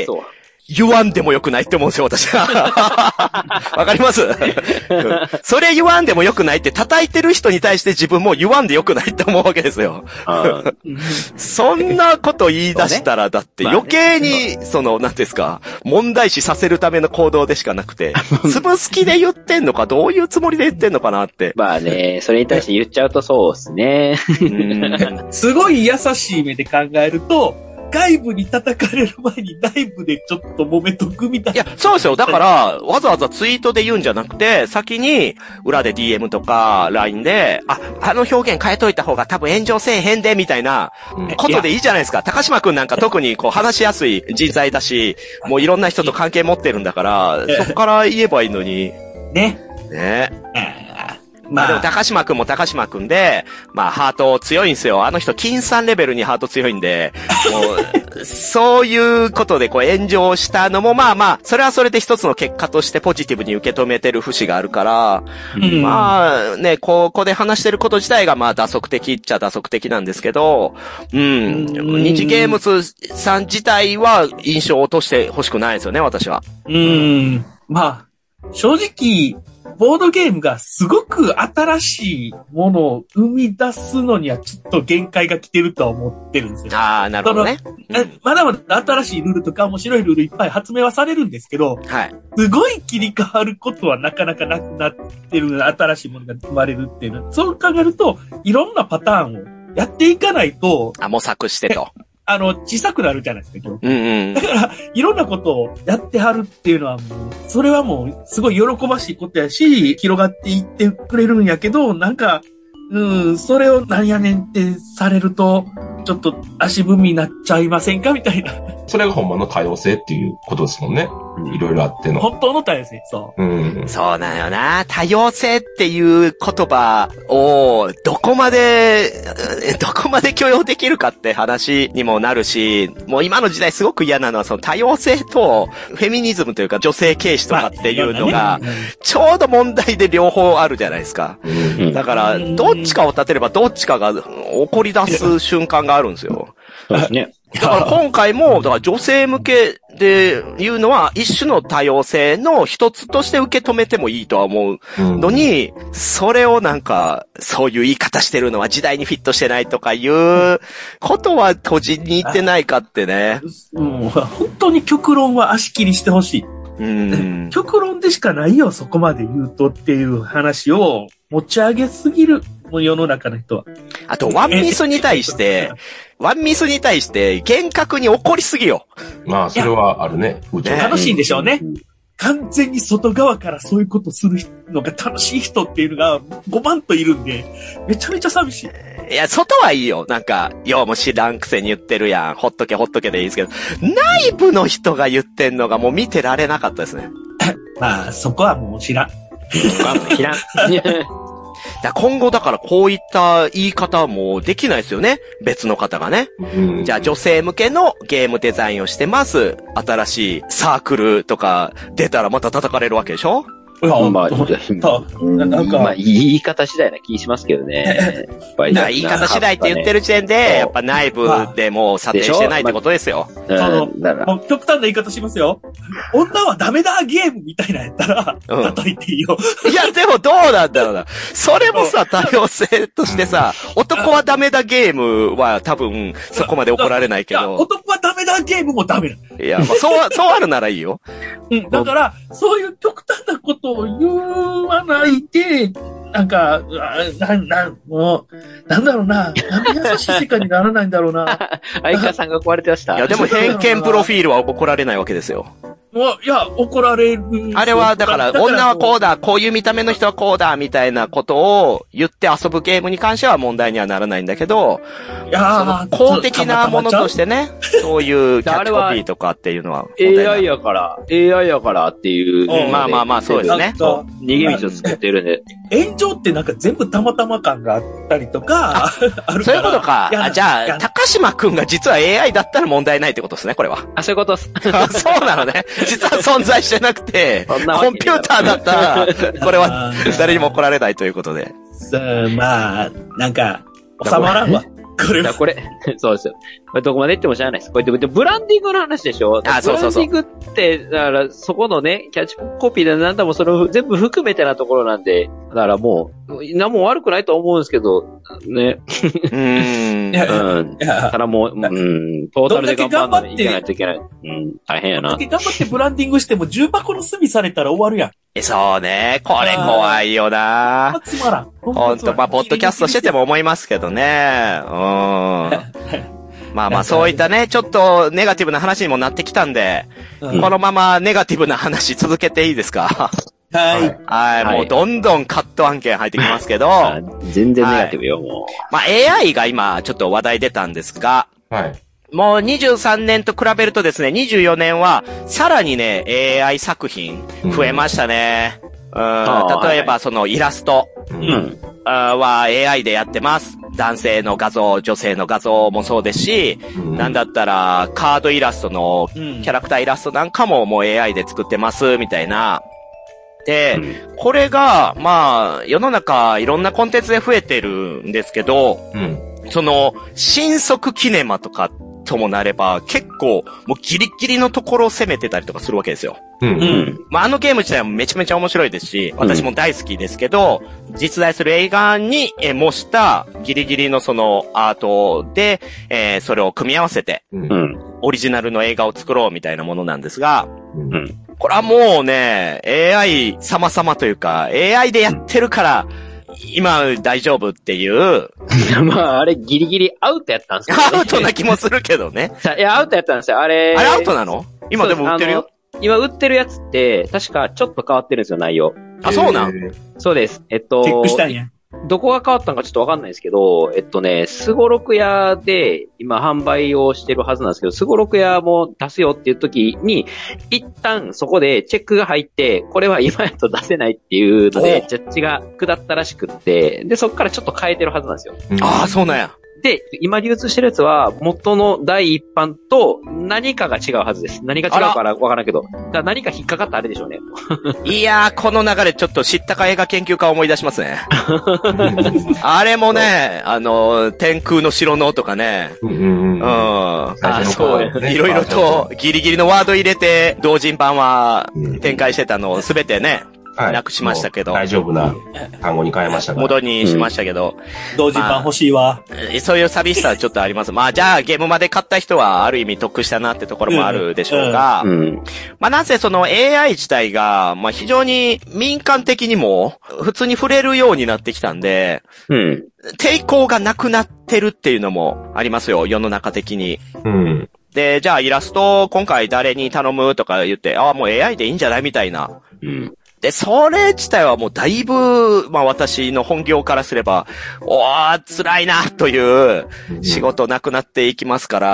言わんでもよくないって思うんですよ、私は。わかりますそれ言わんでもよくないって叩いてる人に対して自分も言わんでよくないって思うわけですよ。そんなこと言い出したら、だって余計に、なんていうんですか、問題視させるための行動でしかなくて、潰す気で言ってんのか、どういうつもりで言ってんのかなって。 まあね、それに対して言っちゃうとそうですね。 すごい優しい目で考えると、外部に叩かれる前に内部でちょっと揉めとくみたいな。 いや、そうですよ。だから、わざわざツイートで言うんじゃなくて、先に、裏で DM とか LINE で、あの表現変えといた方が多分炎上せえへんで、みたいなことでいいじゃないですか。高島くんなんか特にこう話しやすい人材だし、もういろんな人と関係持ってるんだから、そこから言えばいいのに。 ね。 まあでも高島くんも高島くんで、まあハート強いんですよ。あの人金さんレベルにハート強いんで、もう、そういうことでこう炎上したのもまあまあ、それはそれで一つの結果としてポジティブに受け止めてる節があるから、まあね、ここで話してること自体がまあ打足的っちゃ打足的なんですけど、二次ゲームスさん自体は印象を落としてほしくないですよね、私は。 まあ、 正直、ボードゲームがすごく新しいものを生み出すのにはちょっと限界が来てるとは思ってるんですよ。 ああ、なるほどね。 まだまだ新しいルールとか面白いルールいっぱい発明はされるんですけど、 はい。 すごい切り替わることはなかなかなくなってる、新しいものが生まれるっていうのは、そう考えると、いろんなパターンをやっていかないと、 模索してと。 小さくなるじゃないですか、今日。 うんうん。 だから、いろんなことをやってはるっていうのはもう、それはもう、すごい喜ばしいことやし、広がっていってくれるんやけど、なんか、それをなんやねんってされると、ちょっと足踏みになっちゃいませんかみたいな。 それが本物の多様性っていうことですもんね。いろいろあっての。 本当の多様性、そう。 そうなんよな。多様性っていう言葉を、どこまで許容できるかって話にもなるし、もう今の時代すごく嫌なのは、その多様性とフェミニズムというか女性軽視とかっていうのが、ちょうど問題で両方あるじゃないですか。だから、どっちかを立てればどっちかが起こり出す瞬間があるんですよ。 そうですね。 だから今回も、だから女性向けで言うのは一種の多様性の一つとして受け止めてもいいとは思うのに、それをなんか、そういう言い方してるのは時代にフィットしてないとかいうことは閉じに行ってないかってね。 本当に極論は足切りしてほしい。極論でしかないよ、そこまで言うとっていう話を持ち上げすぎる。世の中の人は。 あと、ワンミスに対して、厳格に怒りすぎよ。 まあ、それはあるね。 楽しいんでしょうね。完全に外側からそういうことするのが楽しい人っていうのが5万といるんで、めちゃめちゃ寂しい。 いや、外はいいよ。なんか、ようも知らんくせに言ってるやん。ほっとけでいいですけど、内部の人が言ってんのがもう見てられなかったですね。 まあ、そこはもう知らん。 知らん。 今後だからこういった言い方もできないですよね。別の方がね。じゃあ女性向けのゲームデザインをしてます。新しいサークルとか出たらまた叩かれるわけでしょ？ まあ、なんか、まあ、言い方次第な気しますけどね。 言い方次第って言ってる時点で、やっぱ内部でもう査定してないってことですよ。 もう極端な言い方しますよ。女はダメだゲームみたいなやったら、叩いていいよ。 いや、でもどうなんだろうな。それもさ、多様性としてさ、男はダメだゲームは多分、そこまで怒られないけど。 男はダメだゲームもダメだ。 いや、まあ、そうあるならいいよ。 だから、そういう極端なことを言わないで、なんか、もう、なんだろうな。なんで優しい世界にならないんだろうな。 相川さんが壊れてました。 いや、でも偏見プロフィールは怒られないわけですよ。 いや、怒られる。 あれは、だから、女はこうだ、こういう見た目の人はこうだ、みたいなことを言って遊ぶゲームに関しては問題にはならないんだけど、 いや公的なものとしてね、そういうキャッチコピーとかっていうのは。 AI やからっていう。 まあ、そうですね。 逃げ道を作ってるんで。 炎上ってなんか全部たまたま感があったりとか、あるから。 そういうことか。じゃあ、高島くんが実は AI だったら問題ないってことですね、これは。 そういうことです。 そうなのね。実は存在してなくて、コンピューターだったら、これは誰にも怒られないということで。 まあ、なんか、収まらんわ。 これ、そうですよ。どこまで言っても知らないです。これってブランディングの話でしょ？ そうそうそう。 ブランディングって、だからそこのね、キャッチコピーでなんだもそれを全部含めてなところなんで、だからもう、何も悪くないと思うんですけど、ね。ただもう、トータルで頑張っていかないといけない。大変やな。 頑張ってブランディングしても重箱の隅されたら終わるやん。 そうね。これ怖いよな。 つまらん。 ほんと、まあ、ポッドキャストしてても思いますけどね。まあ、そういったね、ちょっとネガティブな話にもなってきたんで、このままネガティブな話続けていいですか？はい。もうどんどんカット案件入ってきますけど。 全然ネガティブよ、もう。 まあ、AI が今ちょっと話題出たんですが、もう23年と比べるとですね、24年はさらにね、AI 作品増えましたね。例えばそのイラストは AI でやってます。男性の画像、女性の画像もそうですし、なんだったらカードイラストのキャラクターイラストなんかももう AI で作ってますみたいな。で、これがまあ世の中いろんなコンテンツで増えてるんですけど、その新速キネマとかともなれば結構もうギリギリのところを攻めてたりとかするわけですよ。 うん。 まあ、あのゲーム自体もめちゃめちゃ面白いですし、私も大好きですけど、実在する映画に模したギリギリのそのアートで、それを組み合わせて、オリジナルの映画を作ろうみたいなものなんですが、これはもうね、AI 様々というか、AI でやってるから、今大丈夫っていう。 まあ、あれギリギリアウトやったんですよ、ね。 アウトな気もするけどね。 いや、アウトやったんですよ。あれアウトなの？今でも売ってるよ。 今売ってるやつって、確かちょっと変わってるんですよ、内容。 あ、そうなん？ そうです。 チェックしたんや。 どこが変わったのかちょっとわかんないですけど、スゴロク屋で今販売をしてるはずなんですけど、スゴロク屋も出すよっていう時に、一旦そこでチェックが入って、これは今やと出せないっていうので、ジャッジが下ったらしくって、で、そこからちょっと変えてるはずなんですよ。 ああ、そうなんや。 で、今流通してるやつは、元の第一版と何かが違うはずです。何が違うからわからんけど。だから何か引っかかったあれでしょうね。 いやー、この流れちょっと知ったか映画研究家を思い出しますね。あれもね、天空の城のとかね。 そう。 いろいろとギリギリのワード入れて、同人版は展開してたのをすべてね、なくしましたけど。 大丈夫な単語に変えましたから。 元にしましたけど。 同時版欲しいわ。 そういう寂しさはちょっとあります。まあじゃあゲームまで買った人はある意味得したなってところもあるでしょうが。まあなぜその AI 自体が、まあ非常に民間的にも普通に触れるようになってきたんで、抵抗がなくなってるっていうのもありますよ、世の中的に。で、じゃあイラスト今回誰に頼むとか言って、ああもう AI でいいんじゃないみたいな。で、それ自体はもうだいぶ、まあ私の本業からすれば、辛いな、という仕事なくなっていきますから、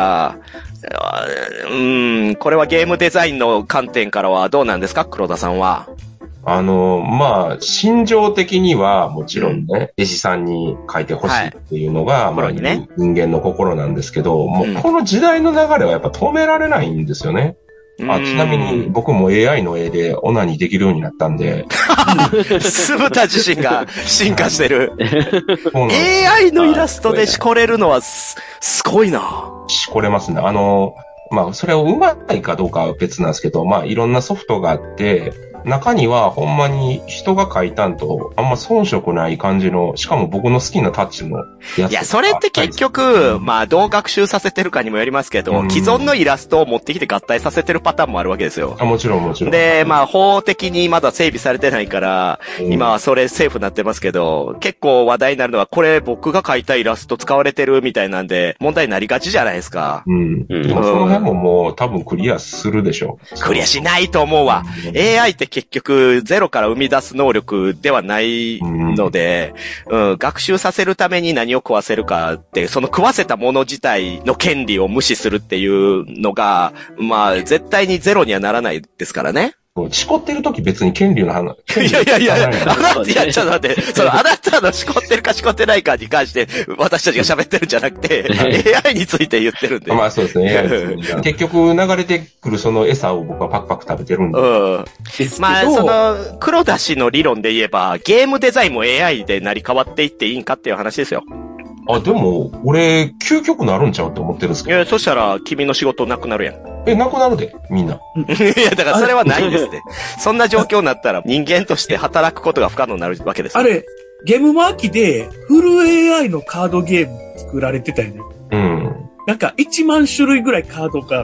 これはゲームデザインの観点からはどうなんですか、黒田さんは。 まあ、心情的にはもちろんね、絵師さんに書いてほしいっていうのが、まあ、人間の心なんですけど、もうこの時代の流れはやっぱ止められないんですよね。ちなみに僕も AI の絵でオナニーできるようになったんで。 酢豚自身が進化してる。AI のイラストでしこれるのはすごいな。 しこれますね。まあ、それをうまいかどうかは別なんですけど、まあ、いろんなソフトがあって、中にはほんまに人が書いたんとあんま遜色ない感じの、しかも僕の好きなタッチのやつ。 いや、それって結局、まあどう学習させてるかにもよりますけど、既存のイラストを持ってきて合体させてるパターンもあるわけですよ。 もちろんもちろん。 で、まあ法的にまだ整備されてないから、今はそれセーフになってますけど、結構話題になるのは、これ僕が書いたイラスト使われてるみたいなんで、問題になりがちじゃないですか。 その辺ももう多分クリアするでしょう。 クリアしないと思うわ。AI って結局ゼロから生み出す能力ではないので、学習させるために何を食わせるかって、その食わせたもの自体の権利を無視するっていうのが、まあ絶対にゼロにはならないですからね。 しこってるとき別に権利の話。 いや、ちょっと待って、あなたのしこってるかしこってないかに関して、私たちが喋ってるんじゃなくて、AI について言ってるんで。 まあそうですね、AI 結局流れてくるその餌を僕はパクパク食べてるんで。 まあ、黒田氏の理論で言えば、ゲームデザインも AI で成り変わっていっていいんかっていう話ですよ。 でも、俺、究極なるんちゃうって思ってるんですけど。 そしたら、君の仕事なくなるやん。 なくなるで、みんな。 いや、だからそれはないんですって。そんな状況になったら、人間として働くことが不可能になるわけです。 あれ、ゲームマーキで、フル AI のカードゲーム作られてたよね。なんか、1万種類ぐらいカードがあって、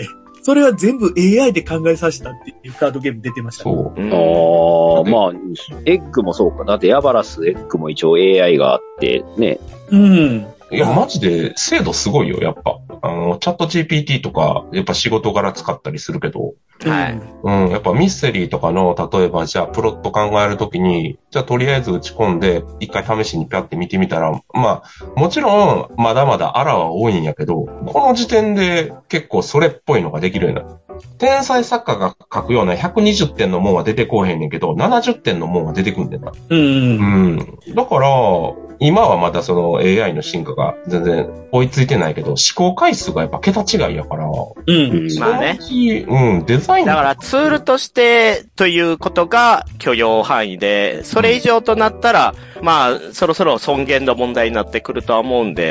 それは全部 AI で考えさせたっていうカードゲーム出てました、ね。 まあ、エッグもそうか。だってヤバラスエッグも一応 AI があってね。 いや、マジで精度すごいよ、やっぱ。チャット GPT とか、やっぱ仕事柄使ったりするけど。 はい。 やっぱミステリーとかの、例えばじゃあプロット考えるときに、じゃあとりあえず打ち込んで、一回試しにピャって見てみたら、まあ、もちろん、まだまだあらは多いんやけど、この時点で結構それっぽいのができるようになる。天才作家が書くような120点のもんは出てこうへんねんけど、70点のもんは出てくんねんな。だから、今はまだその AI の進化が全然追いついてないけど、思考回数がやっぱ桁違いやから。 まあね。 デザイン。 だからツールとしてということが許容範囲で、それ以上となったら、まあ、そろそろ尊厳の問題になってくるとは思うんで。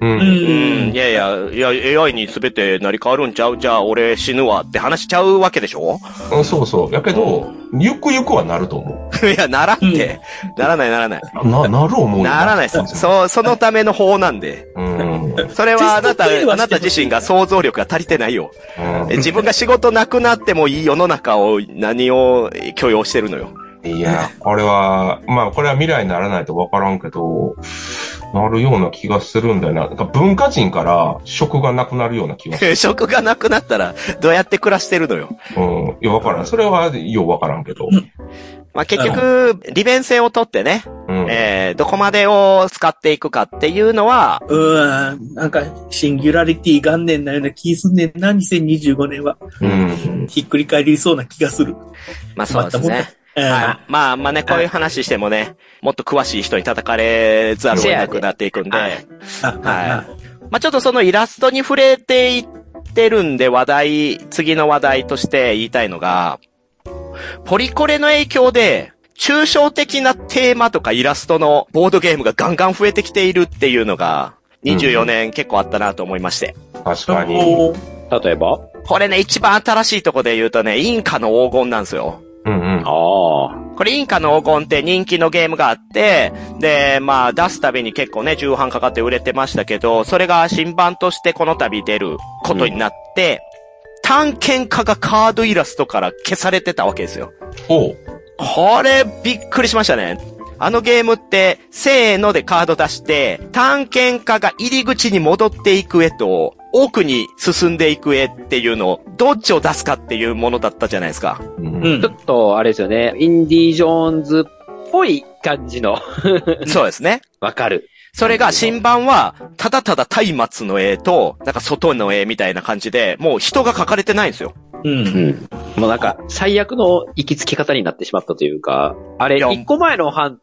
いやいや、AI に全て成り変わるんちゃう？じゃあ俺死ぬわって話しちゃうわけでしょ？ そうそう。やけど、ゆくゆくはなると思う。いや、ならんて。ならない。 なる思う。 ならないです。そのための法なんで。それはあなた自身が想像力が足りてないよ。自分が仕事なくなってもいい世の中を何を許容してるのよ。 いや、これは未来にならないとわからんけど、なるような気がするんだよな。なんか文化人から職がなくなるような気がする。 職がなくなったら、どうやって暮らしてるのよ。 いや、わからん。それはようわからんけど。 結局、利便性をとってね、どこまでを使っていくかっていうのは、 なんか、シンギュラリティ元年なような気すんねんな、2025年は。ひっくり返りそうな気がする。 まあそうですね。まあね、こういう話してもね、もっと詳しい人に叩かれざるを得なくなっていくんで、まあちょっとそのイラストに触れていってるんで次の話題として言いたいのが、ポリコレの影響で、抽象的なテーマとかイラストのボードゲームがガンガン増えてきているっていうのが、24年結構あったなと思いまして。 確かに。 例えば？ これね、一番新しいとこで言うとね、インカの黄金なんですよ。これインカの黄金って人気のゲームがあって、で、まあ出すたびに結構ね、重版かかって売れてましたけど、それが新版としてこの度出ることになって、探検家がカードイラストから消されてたわけですよ。これびっくりしましたね。あのゲームって、せーのでカード出して、探検家が入り口に戻っていく絵と、奥に進んでいく絵っていうのを、どっちを出すかっていうものだったじゃないですか。 ちょっと、あれですよね。インディ・ジョーンズっぽい感じの。 そうですね。 わかる。 それが新版は、ただただ松明の絵と、なんか外の絵みたいな感じで、もう人が描かれてないんですよ。 もうなんか、最悪の行き着き方になってしまったというか、あれ、一個前の版って、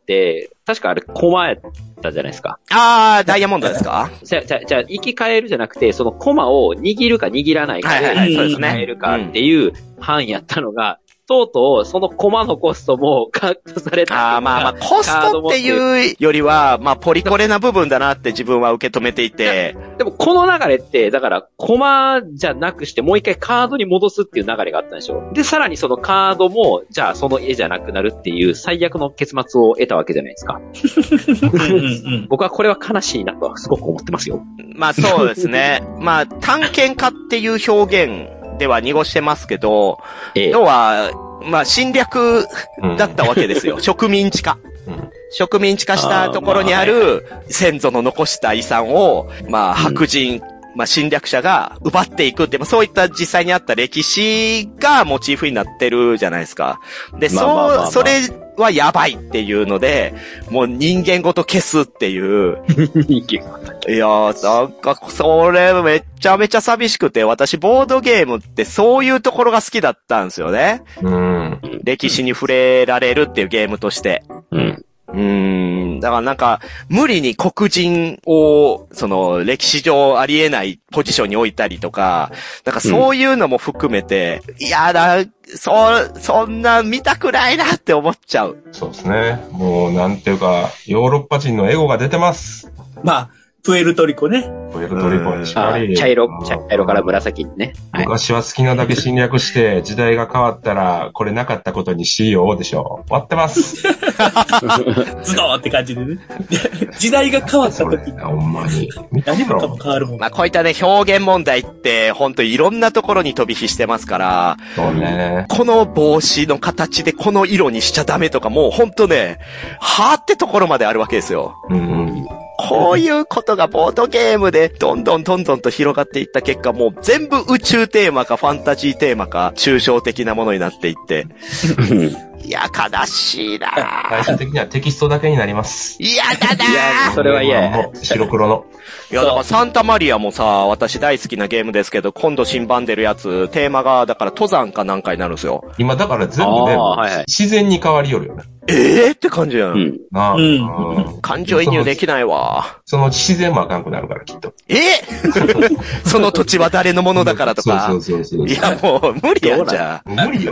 確かあれ、コマやったじゃないですか。 ダイヤモンドですか？ じゃあ、生き返るじゃなくて、そのコマを握るか握らないかで、そうですね。変えるかっていう版やったのが、とうとう、そのコマのコストもカットされた。 まあ、コストっていうよりは、まあ、ポリコレな部分だなって自分は受け止めていて。 でも、この流れって、だから、コマじゃなくして、もう一回カードに戻すっていう流れがあったんでしょ。で、さらにそのカードも、じゃあ、その絵じゃなくなるっていう最悪の結末を得たわけじゃないですか。僕はこれは悲しいなとはすごく思ってますよ。 まあ、そうですね。まあ、探検家っていう表現では濁してますけど、要は、まあ侵略だったわけですよ。植民地化。植民地化したところにある先祖の残した遺産を、まあ白人、まあ侵略者が奪っていくって、そういった実際にあった歴史がモチーフになってるじゃないですか。で、それはやばいっていうので、もう人間ごと消すっていう。いやー、なんか、それめちゃめちゃ寂しくて、私ボードゲームってそういうところが好きだったんですよね。歴史に触れられるっていうゲームとして。だからなんか、無理に黒人を、歴史上ありえないポジションに置いたりとか、なんかそういうのも含めて、いやだ、そんな見たくないなって思っちゃう。 そうですね。もう、なんていうか、ヨーロッパ人のエゴが出てます。 まあ、プエルトリコね。 プエルトリコにしかり。 茶色から紫にね。 昔は好きなだけ侵略して、時代が変わったら、これなかったことにしようでしょ。終わってます。ズドーって感じでね。時代が変わった時に。 ほんまに。 何もかも変わるもん。 まあこういったね、表現問題って、ほんといろんなところに飛び火してますから、 そうね。 この帽子の形でこの色にしちゃダメとか、もうほんとね、はーってところまであるわけですよ。こういうことがボードゲームでどんどんと広がっていった結果、もう全部宇宙テーマかファンタジーテーマか抽象的なものになっていって。いや、悲しいな最終的にはテキストだけになります。 いやだなーそれは嫌や。 もう白黒の。 いや、だからサンタマリアもさ、私大好きなゲームですけど、今度新版出るやつ、テーマが、だから登山かなんかになるんですよ。 今だから全部ね、自然に変わりよるよね。 って感じやん。感情移入できないわ。 その自然もあかんくなるからきっと。 その土地は誰のものだからとか。 そう。 いやもう無理やんじゃ無理よ。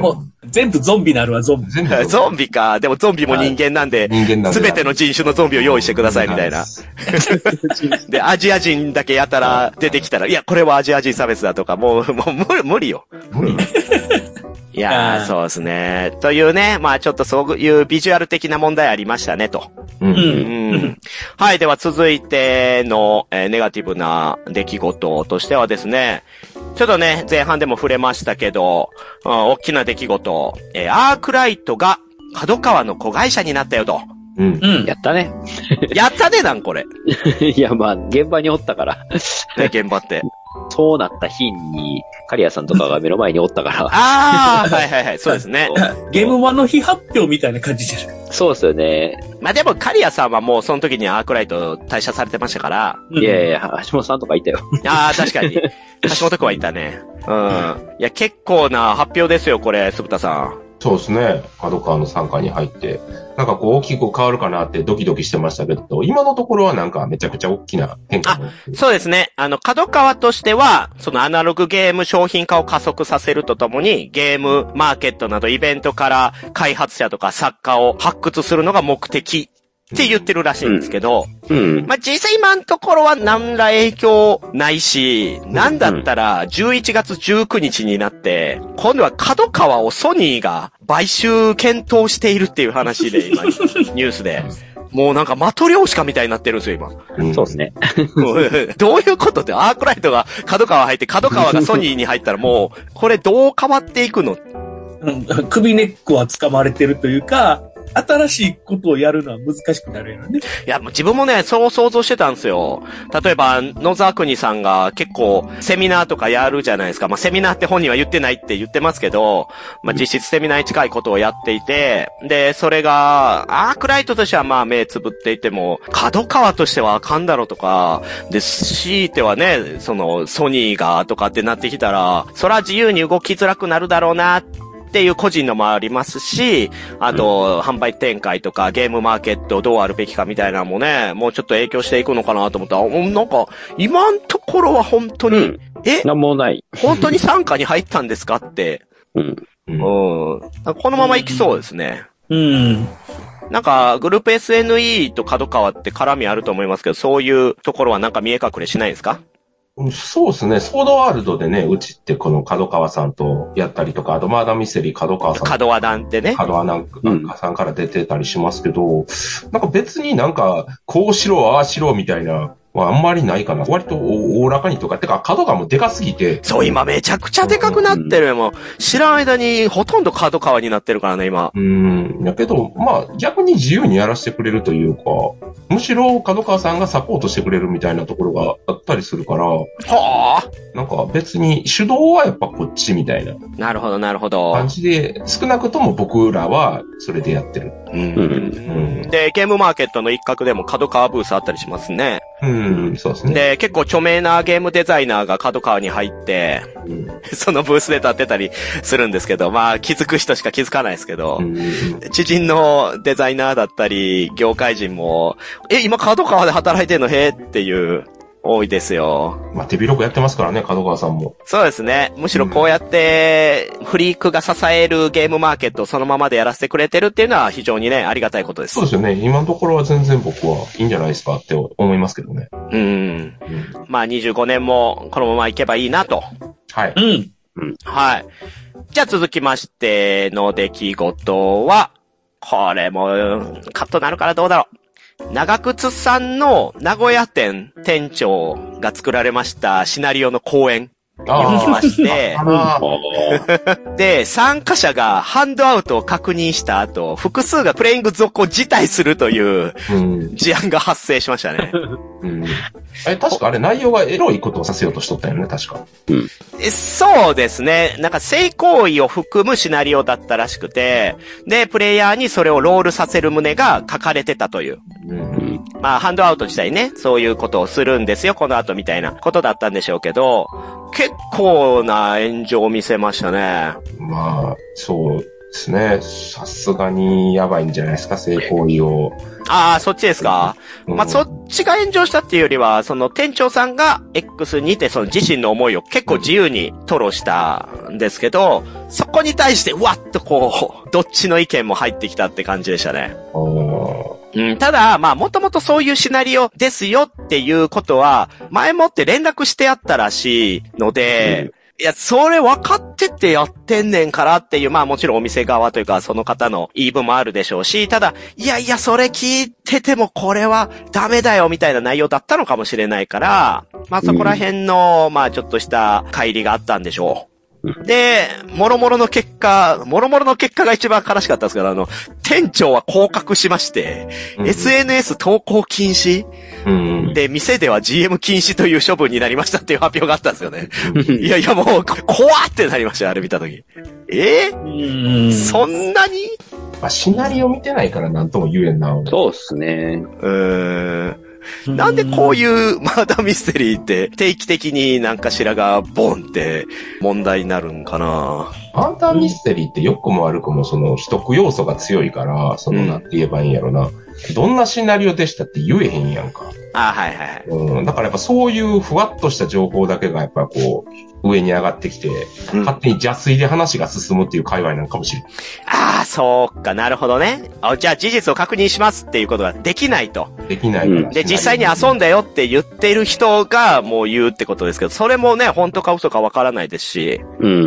全部ゾンビなるわ、ゾンビ。 ゾンビか。でもゾンビも人間なんで、すべての人種のゾンビを用意してくださいみたいな。で、アジア人だけやたら出てきたら、いや、これはアジア人差別だとか、もう無理よ。無理。いやー、そうですね。というね、まあちょっとそういうビジュアル的な問題ありましたね、と。はい、では続いての、ネガティブな出来事としてはですね、ちょっとね、前半でも触れましたけど、大きな出来事、アークライトが角川の子会社になったよと。 やったね。 やったねなんこれ。 いや、まあ、現場におったから。 ね、現場って。 そうなった日に、刈谷さんとかが目の前におったから。 ああ、はいはいはい、そうですね。 ゲームマンの日発表みたいな感じでる。 そうですよね。 まあでも、刈谷さんはもうその時にアークライト退社されてましたから。 いやいや、橋本さんとかいたよ。 ああ、確かに。橋本くんはいたね。いや、結構な発表ですよ、これ、鈴田さん。 そうですね。角川の傘下に入って、なんかこう大きく変わるかなってドキドキしてましたけど、今のところはなんかめちゃくちゃ大きな変化。 そうですね。角川としては、そのアナログゲーム商品化を加速させるとともに、ゲームマーケットなどイベントから開発者とか作家を発掘するのが目的って言ってるらしいんですけど、まあ、実際今のところは何ら影響ないし、なんだったら11月19日になって、今度は角川をソニーが買収検討しているっていう話で今、ニュースで。もうなんかマトリョーシカみたいになってるんですよ、 今。そうですね。 どういうことって、アークライトが角川入って、角川がソニーに入ったらもう、これどう変わっていくの？ 首根っこは掴まれてるというか、新しいことをやるのは難しくなるよね。 いや、もう自分もね、そう想像してたんですよ。例えば、野沢国さんが結構セミナーとかやるじゃないですか。まあ、セミナーって本人は言ってないって言ってますけど、まあ、実質セミナーに近いことをやっていて、で、それが、アークライトとしてはまあ目つぶっていても、角川としてはあかんだろうとか、で、強いてはね、その、ソニーがとかってなってきたら、そら自由に動きづらくなるだろうな、っていう個人のもありますし、あと、販売展開とかゲームマーケットどうあるべきかみたいなのもね、もうちょっと影響していくのかなと思ったら、なんか、今んところは本当に、 なんもない。 本当に傘下に入ったんですかって。このままいきそうですね。なんか、グループ SNE と角川って絡みあると思いますけど、そういうところはなんか見え隠れしないですか？ そうですね。ソードワールドでね、うちってこの角川さんとやったりとか、あとマーダーミステリー角川さん。 角和団ってね。 角和団さんから出てたりしますけど、なんか別になんか、こうしろ、ああしろみたいな、あんまりないかな。割とおおらかにとか、てか角川もでかすぎて。 そう、今めちゃくちゃでかくなってるよ。もう、知らん間にほとんど角川になってるからね、今。 やけど、まあ、逆に自由にやらせてくれるというか、むしろ角川さんがサポートしてくれるみたいなところがあったりするから、はあ。なんか別に主導はやっぱこっちみたいな。 なるほど、なるほど。 感じで、少なくとも僕らはそれでやってる。 で、ゲームマーケットの一角でも角川ブースあったりしますね。 そうですね。 で、結構著名なゲームデザイナーが角川に入って、そのブースで立ってたりするんですけど、まあ気づく人しか気づかないですけど、知人のデザイナーだったり、業界人も、今角川で働いてんのへっていう、多いですよ。 まあ手広くやってますからね、角川さんも。 そうですね。むしろこうやって、フリークが支えるゲームマーケットをそのままでやらせてくれてるっていうのは非常にね、ありがたいことです。 そうですよね。今のところは全然僕はいいんじゃないですかって思いますけどね。 まあ25年もこのままいけばいいなと。 はい。 はい。じゃあ続きましての出来事は、これもカットなるからどうだろう。長靴さんの名古屋店店長が作られましたシナリオの講演に行きまして、で、参加者がハンドアウトを確認した後、複数がプレイング続行を辞退するという事案が発生しましたね。 確かあれ内容がエロいことをさせようとしとったよね、確か。 そうですね。なんか性行為を含むシナリオだったらしくて、で、プレイヤーにそれをロールさせる旨が書かれてたという。まあ、ハンドアウト自体ね、そういうことをするんですよ、この後みたいなことだったんでしょうけど、結構な炎上を見せましたね。 まあ、そうですね。さすがにやばいんじゃないですか、性行為を。 ああ、そっちですか。まあ、そっちが炎上したっていうよりは、その店長さんが X にてその自身の思いを結構自由に吐露したんですけど、そこに対してうわっとこう、どっちの意見も入ってきたって感じでしたね。ただ、まあ、もともとそういうシナリオですよっていうことは、前もって連絡してあったらしいので、いや、それ分かっててやってんねんからっていう、まあもちろんお店側というかその方の言い分もあるでしょうし、ただ、いやいや、それ聞いててもこれはダメだよみたいな内容だったのかもしれないから、まあそこら辺の、まあちょっとした乖離があったんでしょう。で、諸々の結果が一番悲しかったんですけど、店長は降格しまして、SNS 投稿禁止、で、店では GM 禁止という処分になりましたっていう発表があったんですよね。いやいやもう、怖ってなりましたよ、あれ見たとき。そんなに？ まあ、シナリオ見てないからなんとも言えんな。 そうっすね。 なんでこういうマーダーミステリーって定期的になんかしらがボンって問題になるんかな。 マーダーミステリーって良くも悪くもその秘匿要素が強いから、なんて言えばいいんやろな。どんなシナリオでしたって言えへんやんか。 はいはい。 だからやっぱそういうふわっとした情報だけがやっぱこう、上に上がってきて、勝手に邪推で話が進むっていう界隈なのかもしれない。 ああ、そうか、なるほどね。じゃあ事実を確認しますっていうことができないと。 できないから。 で、実際に遊んだよって言ってる人がもう言うってことですけど、それもね、本当か嘘かわからないですし。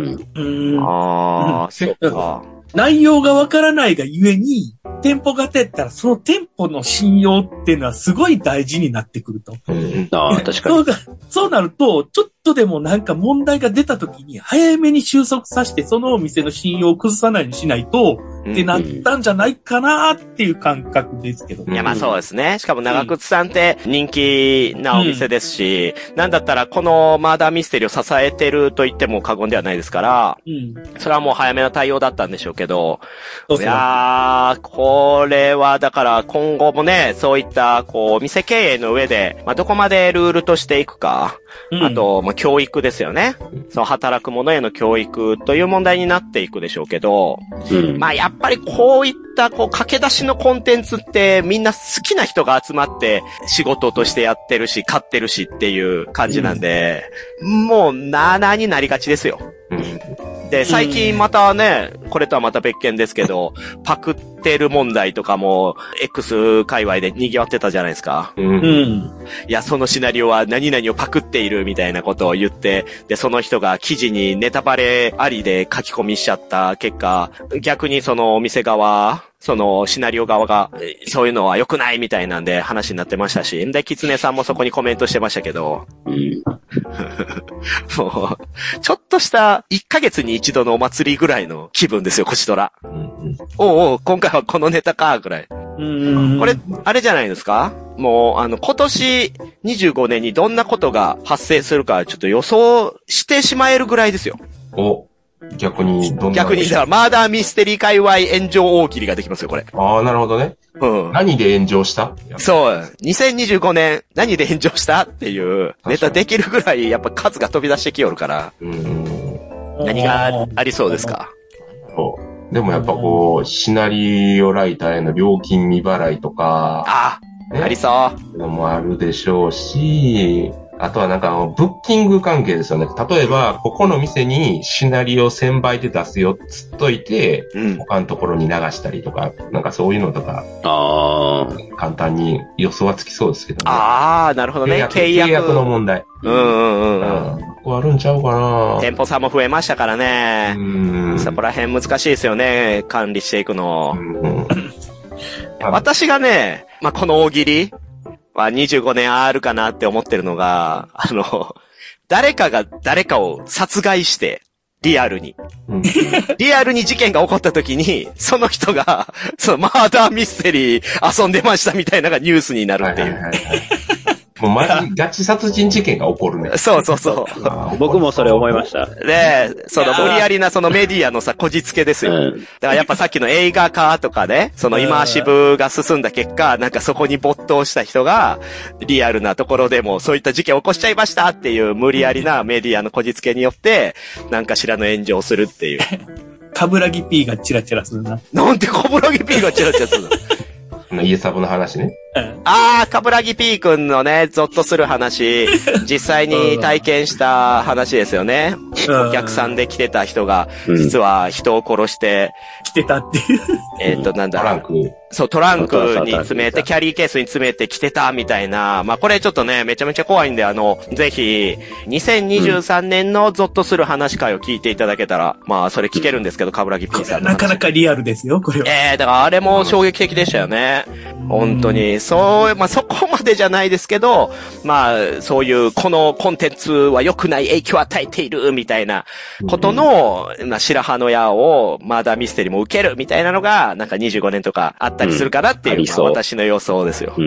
ああ、そうか。 内容がわからないがゆえに、店舗型やったらその店舗の信用っていうのはすごい大事になってくると。 確かに。 そうなると、ちょっとでもなんか問題が出た時に早めに収束させてそのお店の信用を崩さないようにしないと、ってなったんじゃないかなっていう感覚ですけどね。 いや、まあそうですね。しかも長靴さんって人気なお店ですし、なんだったらこのマーダーミステリーを支えてると言っても過言ではないですから、それはもう早めの対応だったんでしょうけど、いやー、これはだから今後もね、そういったこうお店経営の上で、まあどこまでルールとしていくか、あと、まあ教育ですよね。その働く者への教育という問題になっていくでしょうけど、まあやっぱりこういったこう駆け出しのコンテンツってみんな好きな人が集まって仕事としてやってるし、買ってるしっていう感じなんで、もうなーなーになりがちですよ。で、最近またね、これとはまた別件ですけど、パクってる問題とかも、X 界隈で賑わってたじゃないですか。いや、そのシナリオは何々をパクっているみたいなことを言って、で、その人が記事にネタバレありで書き込みしちゃった結果、逆にそのお店側、そのシナリオ側が、そういうのは良くないみたいなんで話になってましたし、で、キツネさんもそこにコメントしてましたけど、もう、ちょっとした1ヶ月に一度のお祭りぐらいの気分ですよ、コシドラ。おう、今回はこのネタか、ぐらい。これ、あれじゃないですか？もう、今年25年にどんなことが発生するか、ちょっと予想してしまえるぐらいですよ。 逆に、だから、マーダーミステリー界隈炎上大喜利ができますよ、これ。 ああ、なるほどね。何で炎上した？ そう。2025年、何で炎上したっていうネタできるぐらい、やっぱ数が飛び出してきよるから。何がありそうですか？ でもやっぱこう、シナリオライターへの料金未払いとか。 ありそう。 のもあるでしょうし、あとはなんかブッキング関係ですよね。例えば、ここの店にシナリオ1000倍で出すよっつっといて、他のところに流したりとか、なんかそういうのとか、簡単に予想はつきそうですけどね。 なるほどね。 契約の問題。ここあるんちゃうかな。 店舗差も増えましたからね。そこら辺難しいですよね。管理していくの。私がね、まあ、この大喜利は25年あるかなって思ってるのが、誰かが誰かを殺害して、リアルに。リアルに事件が起こった時に、その人が、そのマーダーミステリー遊んでましたみたいなのがニュースになるっていう。 もうマジガチ殺人事件が起こるね。 そう。 僕もそれ思いました。 で、その無理やりなそのメディアのさ、こじつけですよ。だからやっぱさっきの映画化とかね、そのイマーシブが進んだ結果、なんかそこに没頭した人が、リアルなところでもそういった事件を起こしちゃいましたっていう無理やりなメディアのこじつけによって、なんかしらの炎上するっていう。 カブラギ P がチラチラするな。 なんでカブラギ P がチラチラするの家サブの話ね。 ああ、カブラギ P 君のね、ゾッとする話、実際に体験した話ですよね。お客さんで来てた人が、実は人を殺して、 来てたっていう。 なんだ。 トランク。 そう、トランクに詰めて、キャリーケースに詰めて来てたみたいな。まあ、これちょっとね、めちゃめちゃ怖いんで、ぜひ、2023年のゾッとする話会を聞いていただけたら、まあ、それ聞けるんですけど、カブラギ P さんの話。 なかなかリアルですよ、これは。 だからあれも衝撃的でしたよね。本当に。まあ、そこまでじゃないですけど、まあ、そういう、このコンテンツは良くない影響を与えている、みたいなことの、まあ、白羽の矢を、マーダーミステリーも受ける、みたいなのが、なんか25年とかあったりするかなっていう、まあ、私の予想ですよ。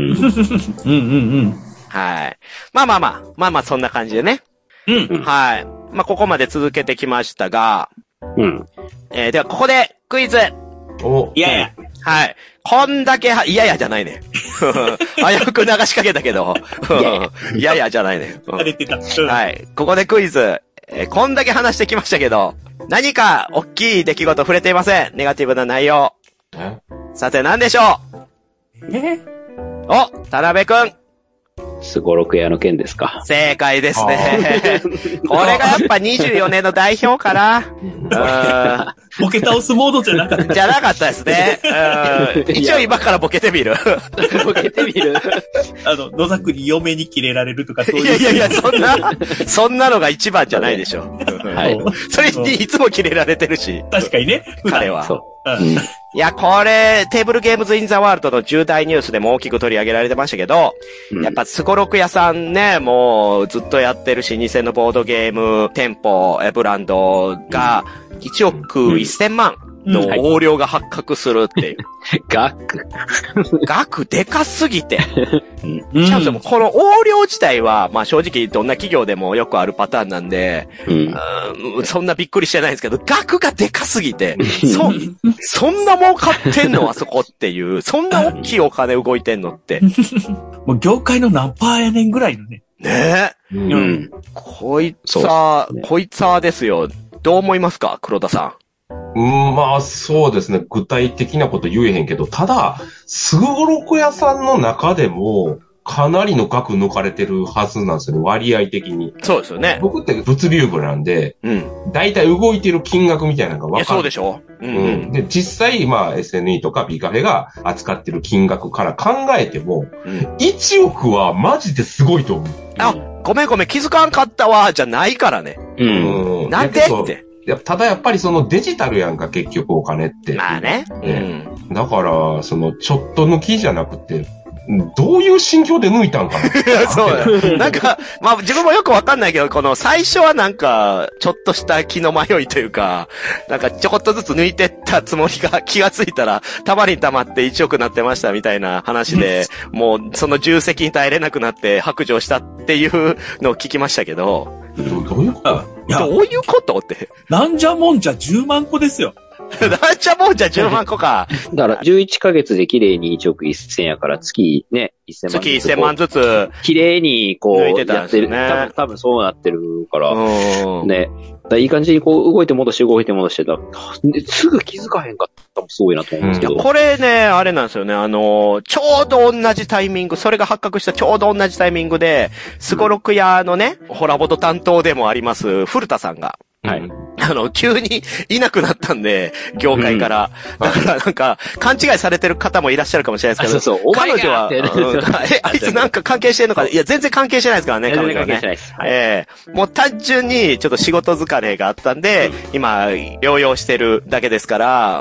はい。まあ、そんな感じでね。はい。まあ、ここまで続けてきましたが、では、ここで、クイズ。 いやいや。 はい。こんだけいやいやじゃないね。危うく流しかけたけど、いやいやじゃないね。はい。ここでクイズ。こんだけ話してきましたけど、何か大きい出来事触れていません。ネガティブな内容。さて何でしょう？お、田辺くん。 すごろく屋の件ですか。 正解ですね。これがやっぱ24年の代表かな。 ボケ倒すモードじゃなかった。 じゃなかったですね。一応今からボケてみる。 ボケてみる。 野崎に嫁にキレられるとかそういう。 いや、そんなのが一番じゃないでしょ。はい。それにいつもキレられてるし。 確かにね。 彼は。いや、これ、テーブルゲームズインザワールドの重大ニュースでも大きく取り上げられてましたけど、やっぱスゴロク屋さんね、もうずっとやってる老舗のボードゲーム店舗、ブランドが1億1000万の横領が発覚するっていう。額でかすぎて。しかもこの横領自体は、まあ正直どんな企業でもよくあるパターンなんで、そんなびっくりしてないんですけど、額がでかすぎて、そんな儲かってんのあそこっていう、そんな大きいお金動いてんのって。 もう業界の何パーやねんぐらいのね。 ねえ。こいつはですよ。どう思いますか、黒田さん。 まあ、そうですね。具体的なこと言えへんけど、ただ、すごろく屋さんの中でも、かなりの額抜かれてるはずなんですよね、割合的に。 そうですよね。 僕って物流部なんで、だいたい動いてる金額みたいなのが分かる。いや、 そうでしょ。 で、実際、まあ、SNE とか B カフェが扱ってる金額から考えても、1億はマジですごいと思う。 あ、ごめん気づかんかったわ、じゃないからね。なんでって。 ただやっぱりそのデジタルやんか、結局お金って。 まあね。 だから、ちょっと抜きじゃなくて、どういう心境で抜いたんかな。 そうなんか、まあ自分もよくわかんないけど、この最初はなんか、ちょっとした気の迷いというか、なんかちょこっとずつ抜いてったつもりが気がついたら、たまりにたまって1億なってましたみたいな話で、もうその重責に耐えれなくなって白状したっていうのを聞きましたけど、 どういうことどういうことって。 なんじゃもんじゃ10万個ですよ。 なんじゃもんじゃ10万個か。 だから11ヶ月で綺麗に1億1000やから月ね、1000万ずつ。 月1000万ずつ。 綺麗にこう、 抜いてたんですよね。 やってる。多分そうなってるから。ね。いい感じにこう動いて戻してた。すぐ気づかへんかったもすごいなと思うんですけど。 これね、あれなんですよね。ちょうど同じタイミング、それが発覚したちょうど同じタイミングで、スゴロク屋のね、ホラボト担当でもあります、古田さんが。 はい。 急にいなくなったんで、業界から。だからなんか、勘違いされてる方もいらっしゃるかもしれないですけど、 そう、 彼女は、あいつなんか関係してんのか、いや、全然関係してないですからね、彼女はね。 全然関係してないです。 もう単純にちょっと仕事疲れがあったんで、今、療養してるだけですから、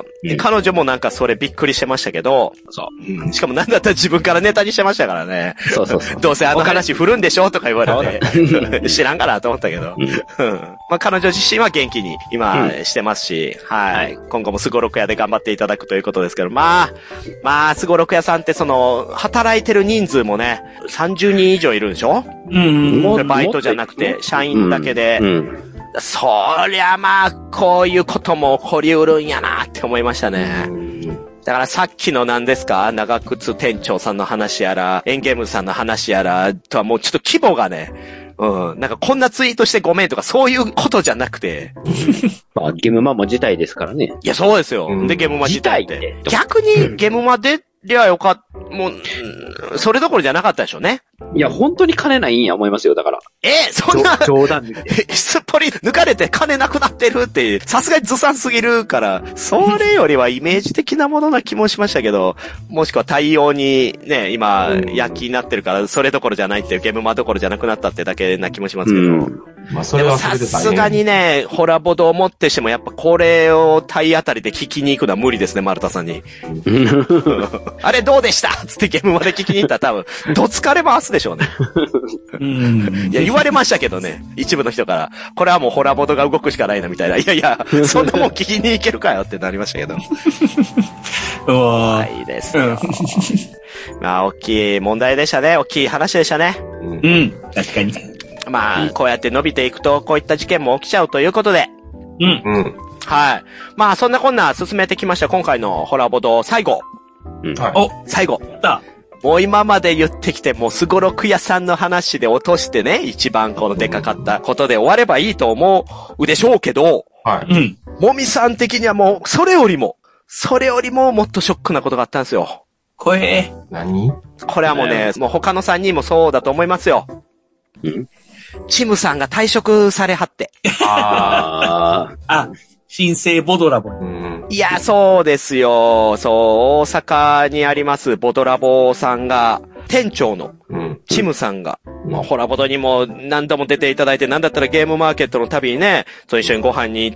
彼女もなんかそれびっくりしてましたけど、しかもなんだったら自分からネタにしてましたからね。 そう。 どうせあの話振るんでしょとか言われて、知らんかなと思ったけど。まあ彼女自身は元気に今してますし、はい。今後もスゴロク屋で頑張っていただくということですけど、まあ、スゴロク屋さんって働いてる人数もね、30人以上いるんでしょ？バイトじゃなくて、社員だけで。そりゃまあ、こういうことも起こりうるんやなって思いましたね。だからさっきの何ですか、長靴店長さんの話やら、エンゲームさんの話やらとはもうちょっと規模がね、 うん。なんかこんなツイートしてごめんとかそういうことじゃなくて。 まあ、ゲームマも自体ですからね。 いや、そうですよ。で、ゲームマ自体って。逆にゲームマ出りゃよかった。もう、それどころじゃなかったでしょうね。 いや、本当に金ないんや思いますよ、だから。 そんな、 冗談で。 すっぽり抜かれて金なくなってるって、さすがにずさんすぎるから、それよりはイメージ的なものな気もしましたけど、もしくは対応にね、今、躍起になってるから、それどころじゃないっていうゲームマどころじゃなくなったってだけな気もしますけど。 まあ、それはさすがにね、ホラボドをもってしてもやっぱこれを体当たりで聞きに行くのは無理ですね、丸田さんに。あれどうでしたつってゲームまで聞きに行ったら多分、どつかれ回すでしょうね。いや、言われましたけどね、一部の人から、これはもうホラボドが動くしかないなみたいな。いやいや、そんなもん聞きに行けるかよってなりましたけど。いいですよ。まあ、大きい問題でしたね。大きい話でしたね。 確かに。 まあ、こうやって伸びていくと、こういった事件も起きちゃうということで。はい。まあ、そんなこんな進めてきました。今回のホラボド最後。最後。もう今まで言ってきて、もうすごろく屋さんの話で落としてね、一番このでかかったことで終わればいいと思うでしょうけど、もみさん的にはもう、それよりももっとショックなことがあったんですよ。 何？ これはもうね、もう他の3人もそうだと思いますよ。チムさんが退職されはって。 新生ボドラボ。 いや、そうですよ。そう、大阪にありますボドラボさんが、店長のチムさんが、ホラボドにも何度も出ていただいて、なんだったらゲームマーケットの旅にね、一緒にご飯に行って、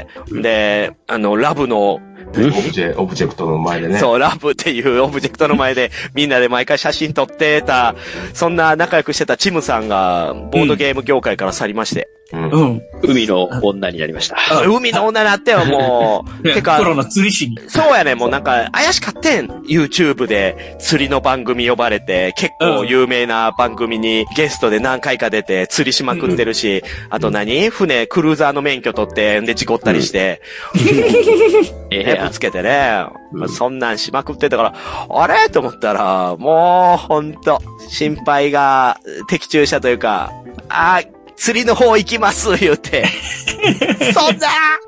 で、ラブの、 オブジェクトの前でね。 そう、ラブっていうオブジェクトの前でみんなで毎回写真撮ってた、そんな仲良くしてたチムさんが、ボードゲーム業界から去りまして。 海の女になりました。 海の女になってよ、もう。 てか、プロの釣り師に。 そうやね、もうなんか、怪しかってん。YouTube で釣りの番組呼ばれて、結構有名な番組にゲストで何回か出て釣りしまくってるし、あと船、クルーザーの免許取って、で、事故ったりして、ぶつけてね、そんなんしまくってたから、あれと思ったら、もう、ほんと、心配が的中したというか、釣りの方行きます言うて。そんな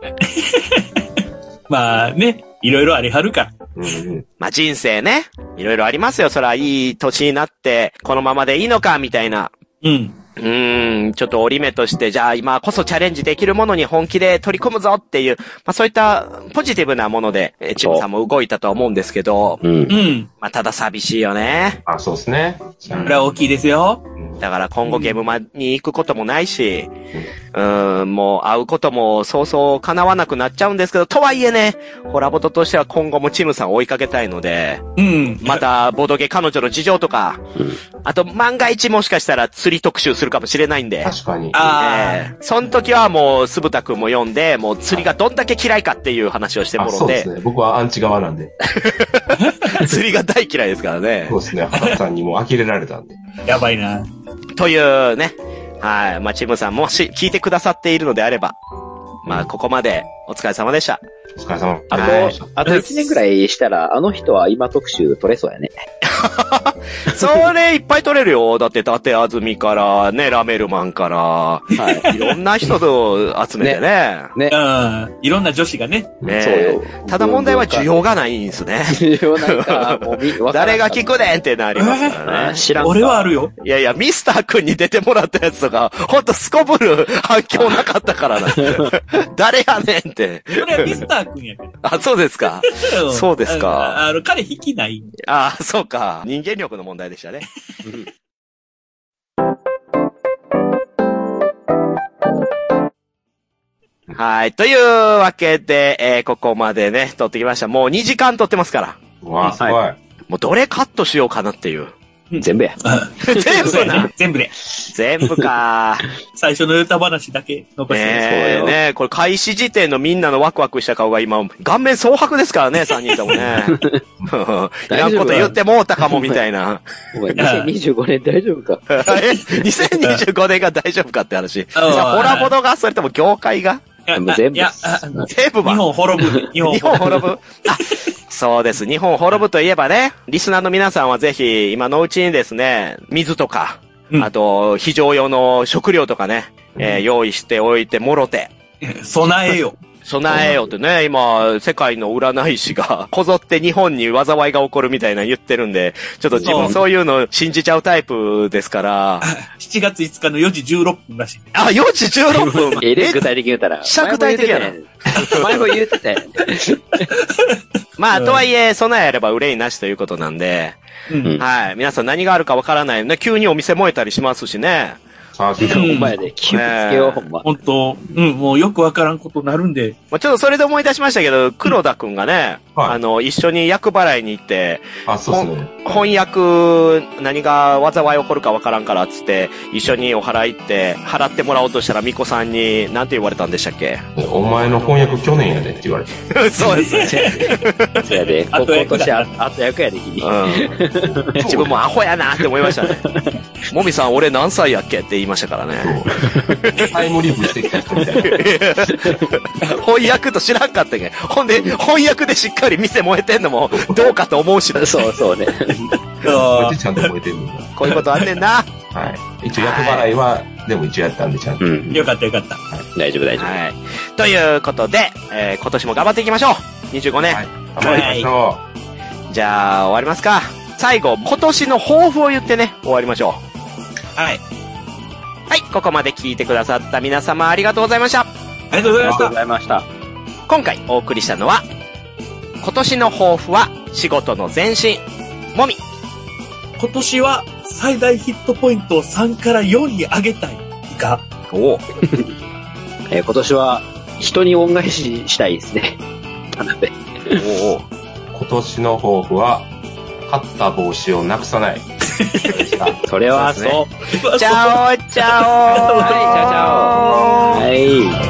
まあね、いろいろありはるから。 まあ人生ね、いろいろありますよ。そらいい年になって、このままでいいのかみたいな。ちょっと折り目として、じゃあ今こそチャレンジできるものに本気で取り組むぞっていう、まあそういったポジティブなもので、チムさんも動いたとは思うんですけど、まあただ寂しいよね。 そうですね。 これは大きいですよ。 だから今後ゲームマに行くこともないし、もう会うこともそうそう叶わなくなっちゃうんですけど、とはいえね、ホラボトとしては今後もチムさんを追いかけたいので、またボドゲ彼女の事情とか、あと万が一もしかしたら釣り特集するかもしれないんで、 確かに。 その時はもう、すぶたくんも読んで、もう釣りがどんだけ嫌いかっていう話をしてもらって。 そうですね。僕はアンチ側なんで。 釣りが大嫌いですからね。 そうですね。原さんにも呆れられたんで。 やばいな。 というね。はい。まあ、チムさんもし聞いてくださっているのであれば、まあ、ここまでお疲れ様でした。 お疲れ様。 あと1年ぐらいしたら、あの人は今特集取れそうやね。 それいっぱい取れるよ。だって、伊達あずみから、ね、ラメルマンから、いろんな人と集めてね。 いろんな女子がね。 そうよ。 ただ問題は需要がないんですね。 需要なんか、 誰が聞くねんってなりますからね。 知らん。俺はあるよ。 いやいや、ミスター君に出てもらったやつとか、ほんとすこぶる反響なかったからな。誰やねんって。 それはミスター君やから。 そうですか。そうですか。 彼引きない。 そうか。人間力の問題でしたね。はい。というわけで、ここまでね、撮ってきました。もう2時間撮ってますから。 わあ、すごい。 もうどれカットしようかなっていう。 全部や。 全部な。 全部で。 全部か。 最初の歌話だけ残してねこれ開始時点のみんなのワクワクした顔が今、顔面蒼白ですからね、3人ともね。いらんこと言ってもうたかもみたいな。 お前、2025年大丈夫か 2025年が大丈夫かって話。ホラボドが、それとも業界が全部。 全部日本滅ぶ。 日本滅ぶ。そうです。日本滅ぶといえばね、リスナーの皆さんはぜひ、今のうちにですね、水とか、 あと、非常用の食料とかね、用意しておいてもろて。 備えよ。 備えようってね、今、世界の占い師が、こぞって日本に災いが起こるみたいな言ってるんで、ちょっと自分そういうの信じちゃうタイプですから。 7月5日の4時16分らしい。 あ、4時16分具体的に言うたら。 具体的やな。 前も言ってたよ。 まあ、とはいえ、備えあれば憂いなしということなんで、はい。皆さん何があるかわからないね。急にお店燃えたりしますしね。 ほんまやで、気をつけよう、ほんま。 本当もうよくわからんことになるんで。 まあ、ちょっとそれで思い出しましたけど、黒田くんがね、一緒に厄払いに行って、 そうですね。 翻訳、何が災い起こるかわからんからっつって、一緒にお払い行って、払ってもらおうとしたら、巫女さんに、なんて言われたんでしたっけ？ お前の翻訳去年やでって言われた。そうですね。 そうやで、今年後役やで、君。 自分もアホやなって思いましたね。もみさん、俺何歳やっけって言いましたからね。 タイムリープしてきた人みたいな。 翻訳と知らんかったけん。ほんで、翻訳でしっかり店燃えてんのもどうかと思うしな。 そうね。 ちゃんと燃えてるんだ。 こういうことあんねんな。 はい。一応厄払いは、でも一応やったんでちゃんと。 よかったよかった。 大丈夫。はい。 ということで、今年も頑張っていきましょう。25年。はい。 頑張りましょう。じゃあ、終わりますか。最後、今年の抱負を言ってね、終わりましょう。はい。 はい、ここまで聞いてくださった皆様ありがとうございました。 ありがとうございました。 今回お送りしたのは、今年の抱負は仕事の前進。もみ。 今年は最大ヒットポイントを3から4に上げたい。か。 お今年は人に恩返ししたいですね。田辺。 今年の抱負は、買った帽子をなくさない。 それはそう。 チャオチャオ。 はい、チャオチャオ。はい。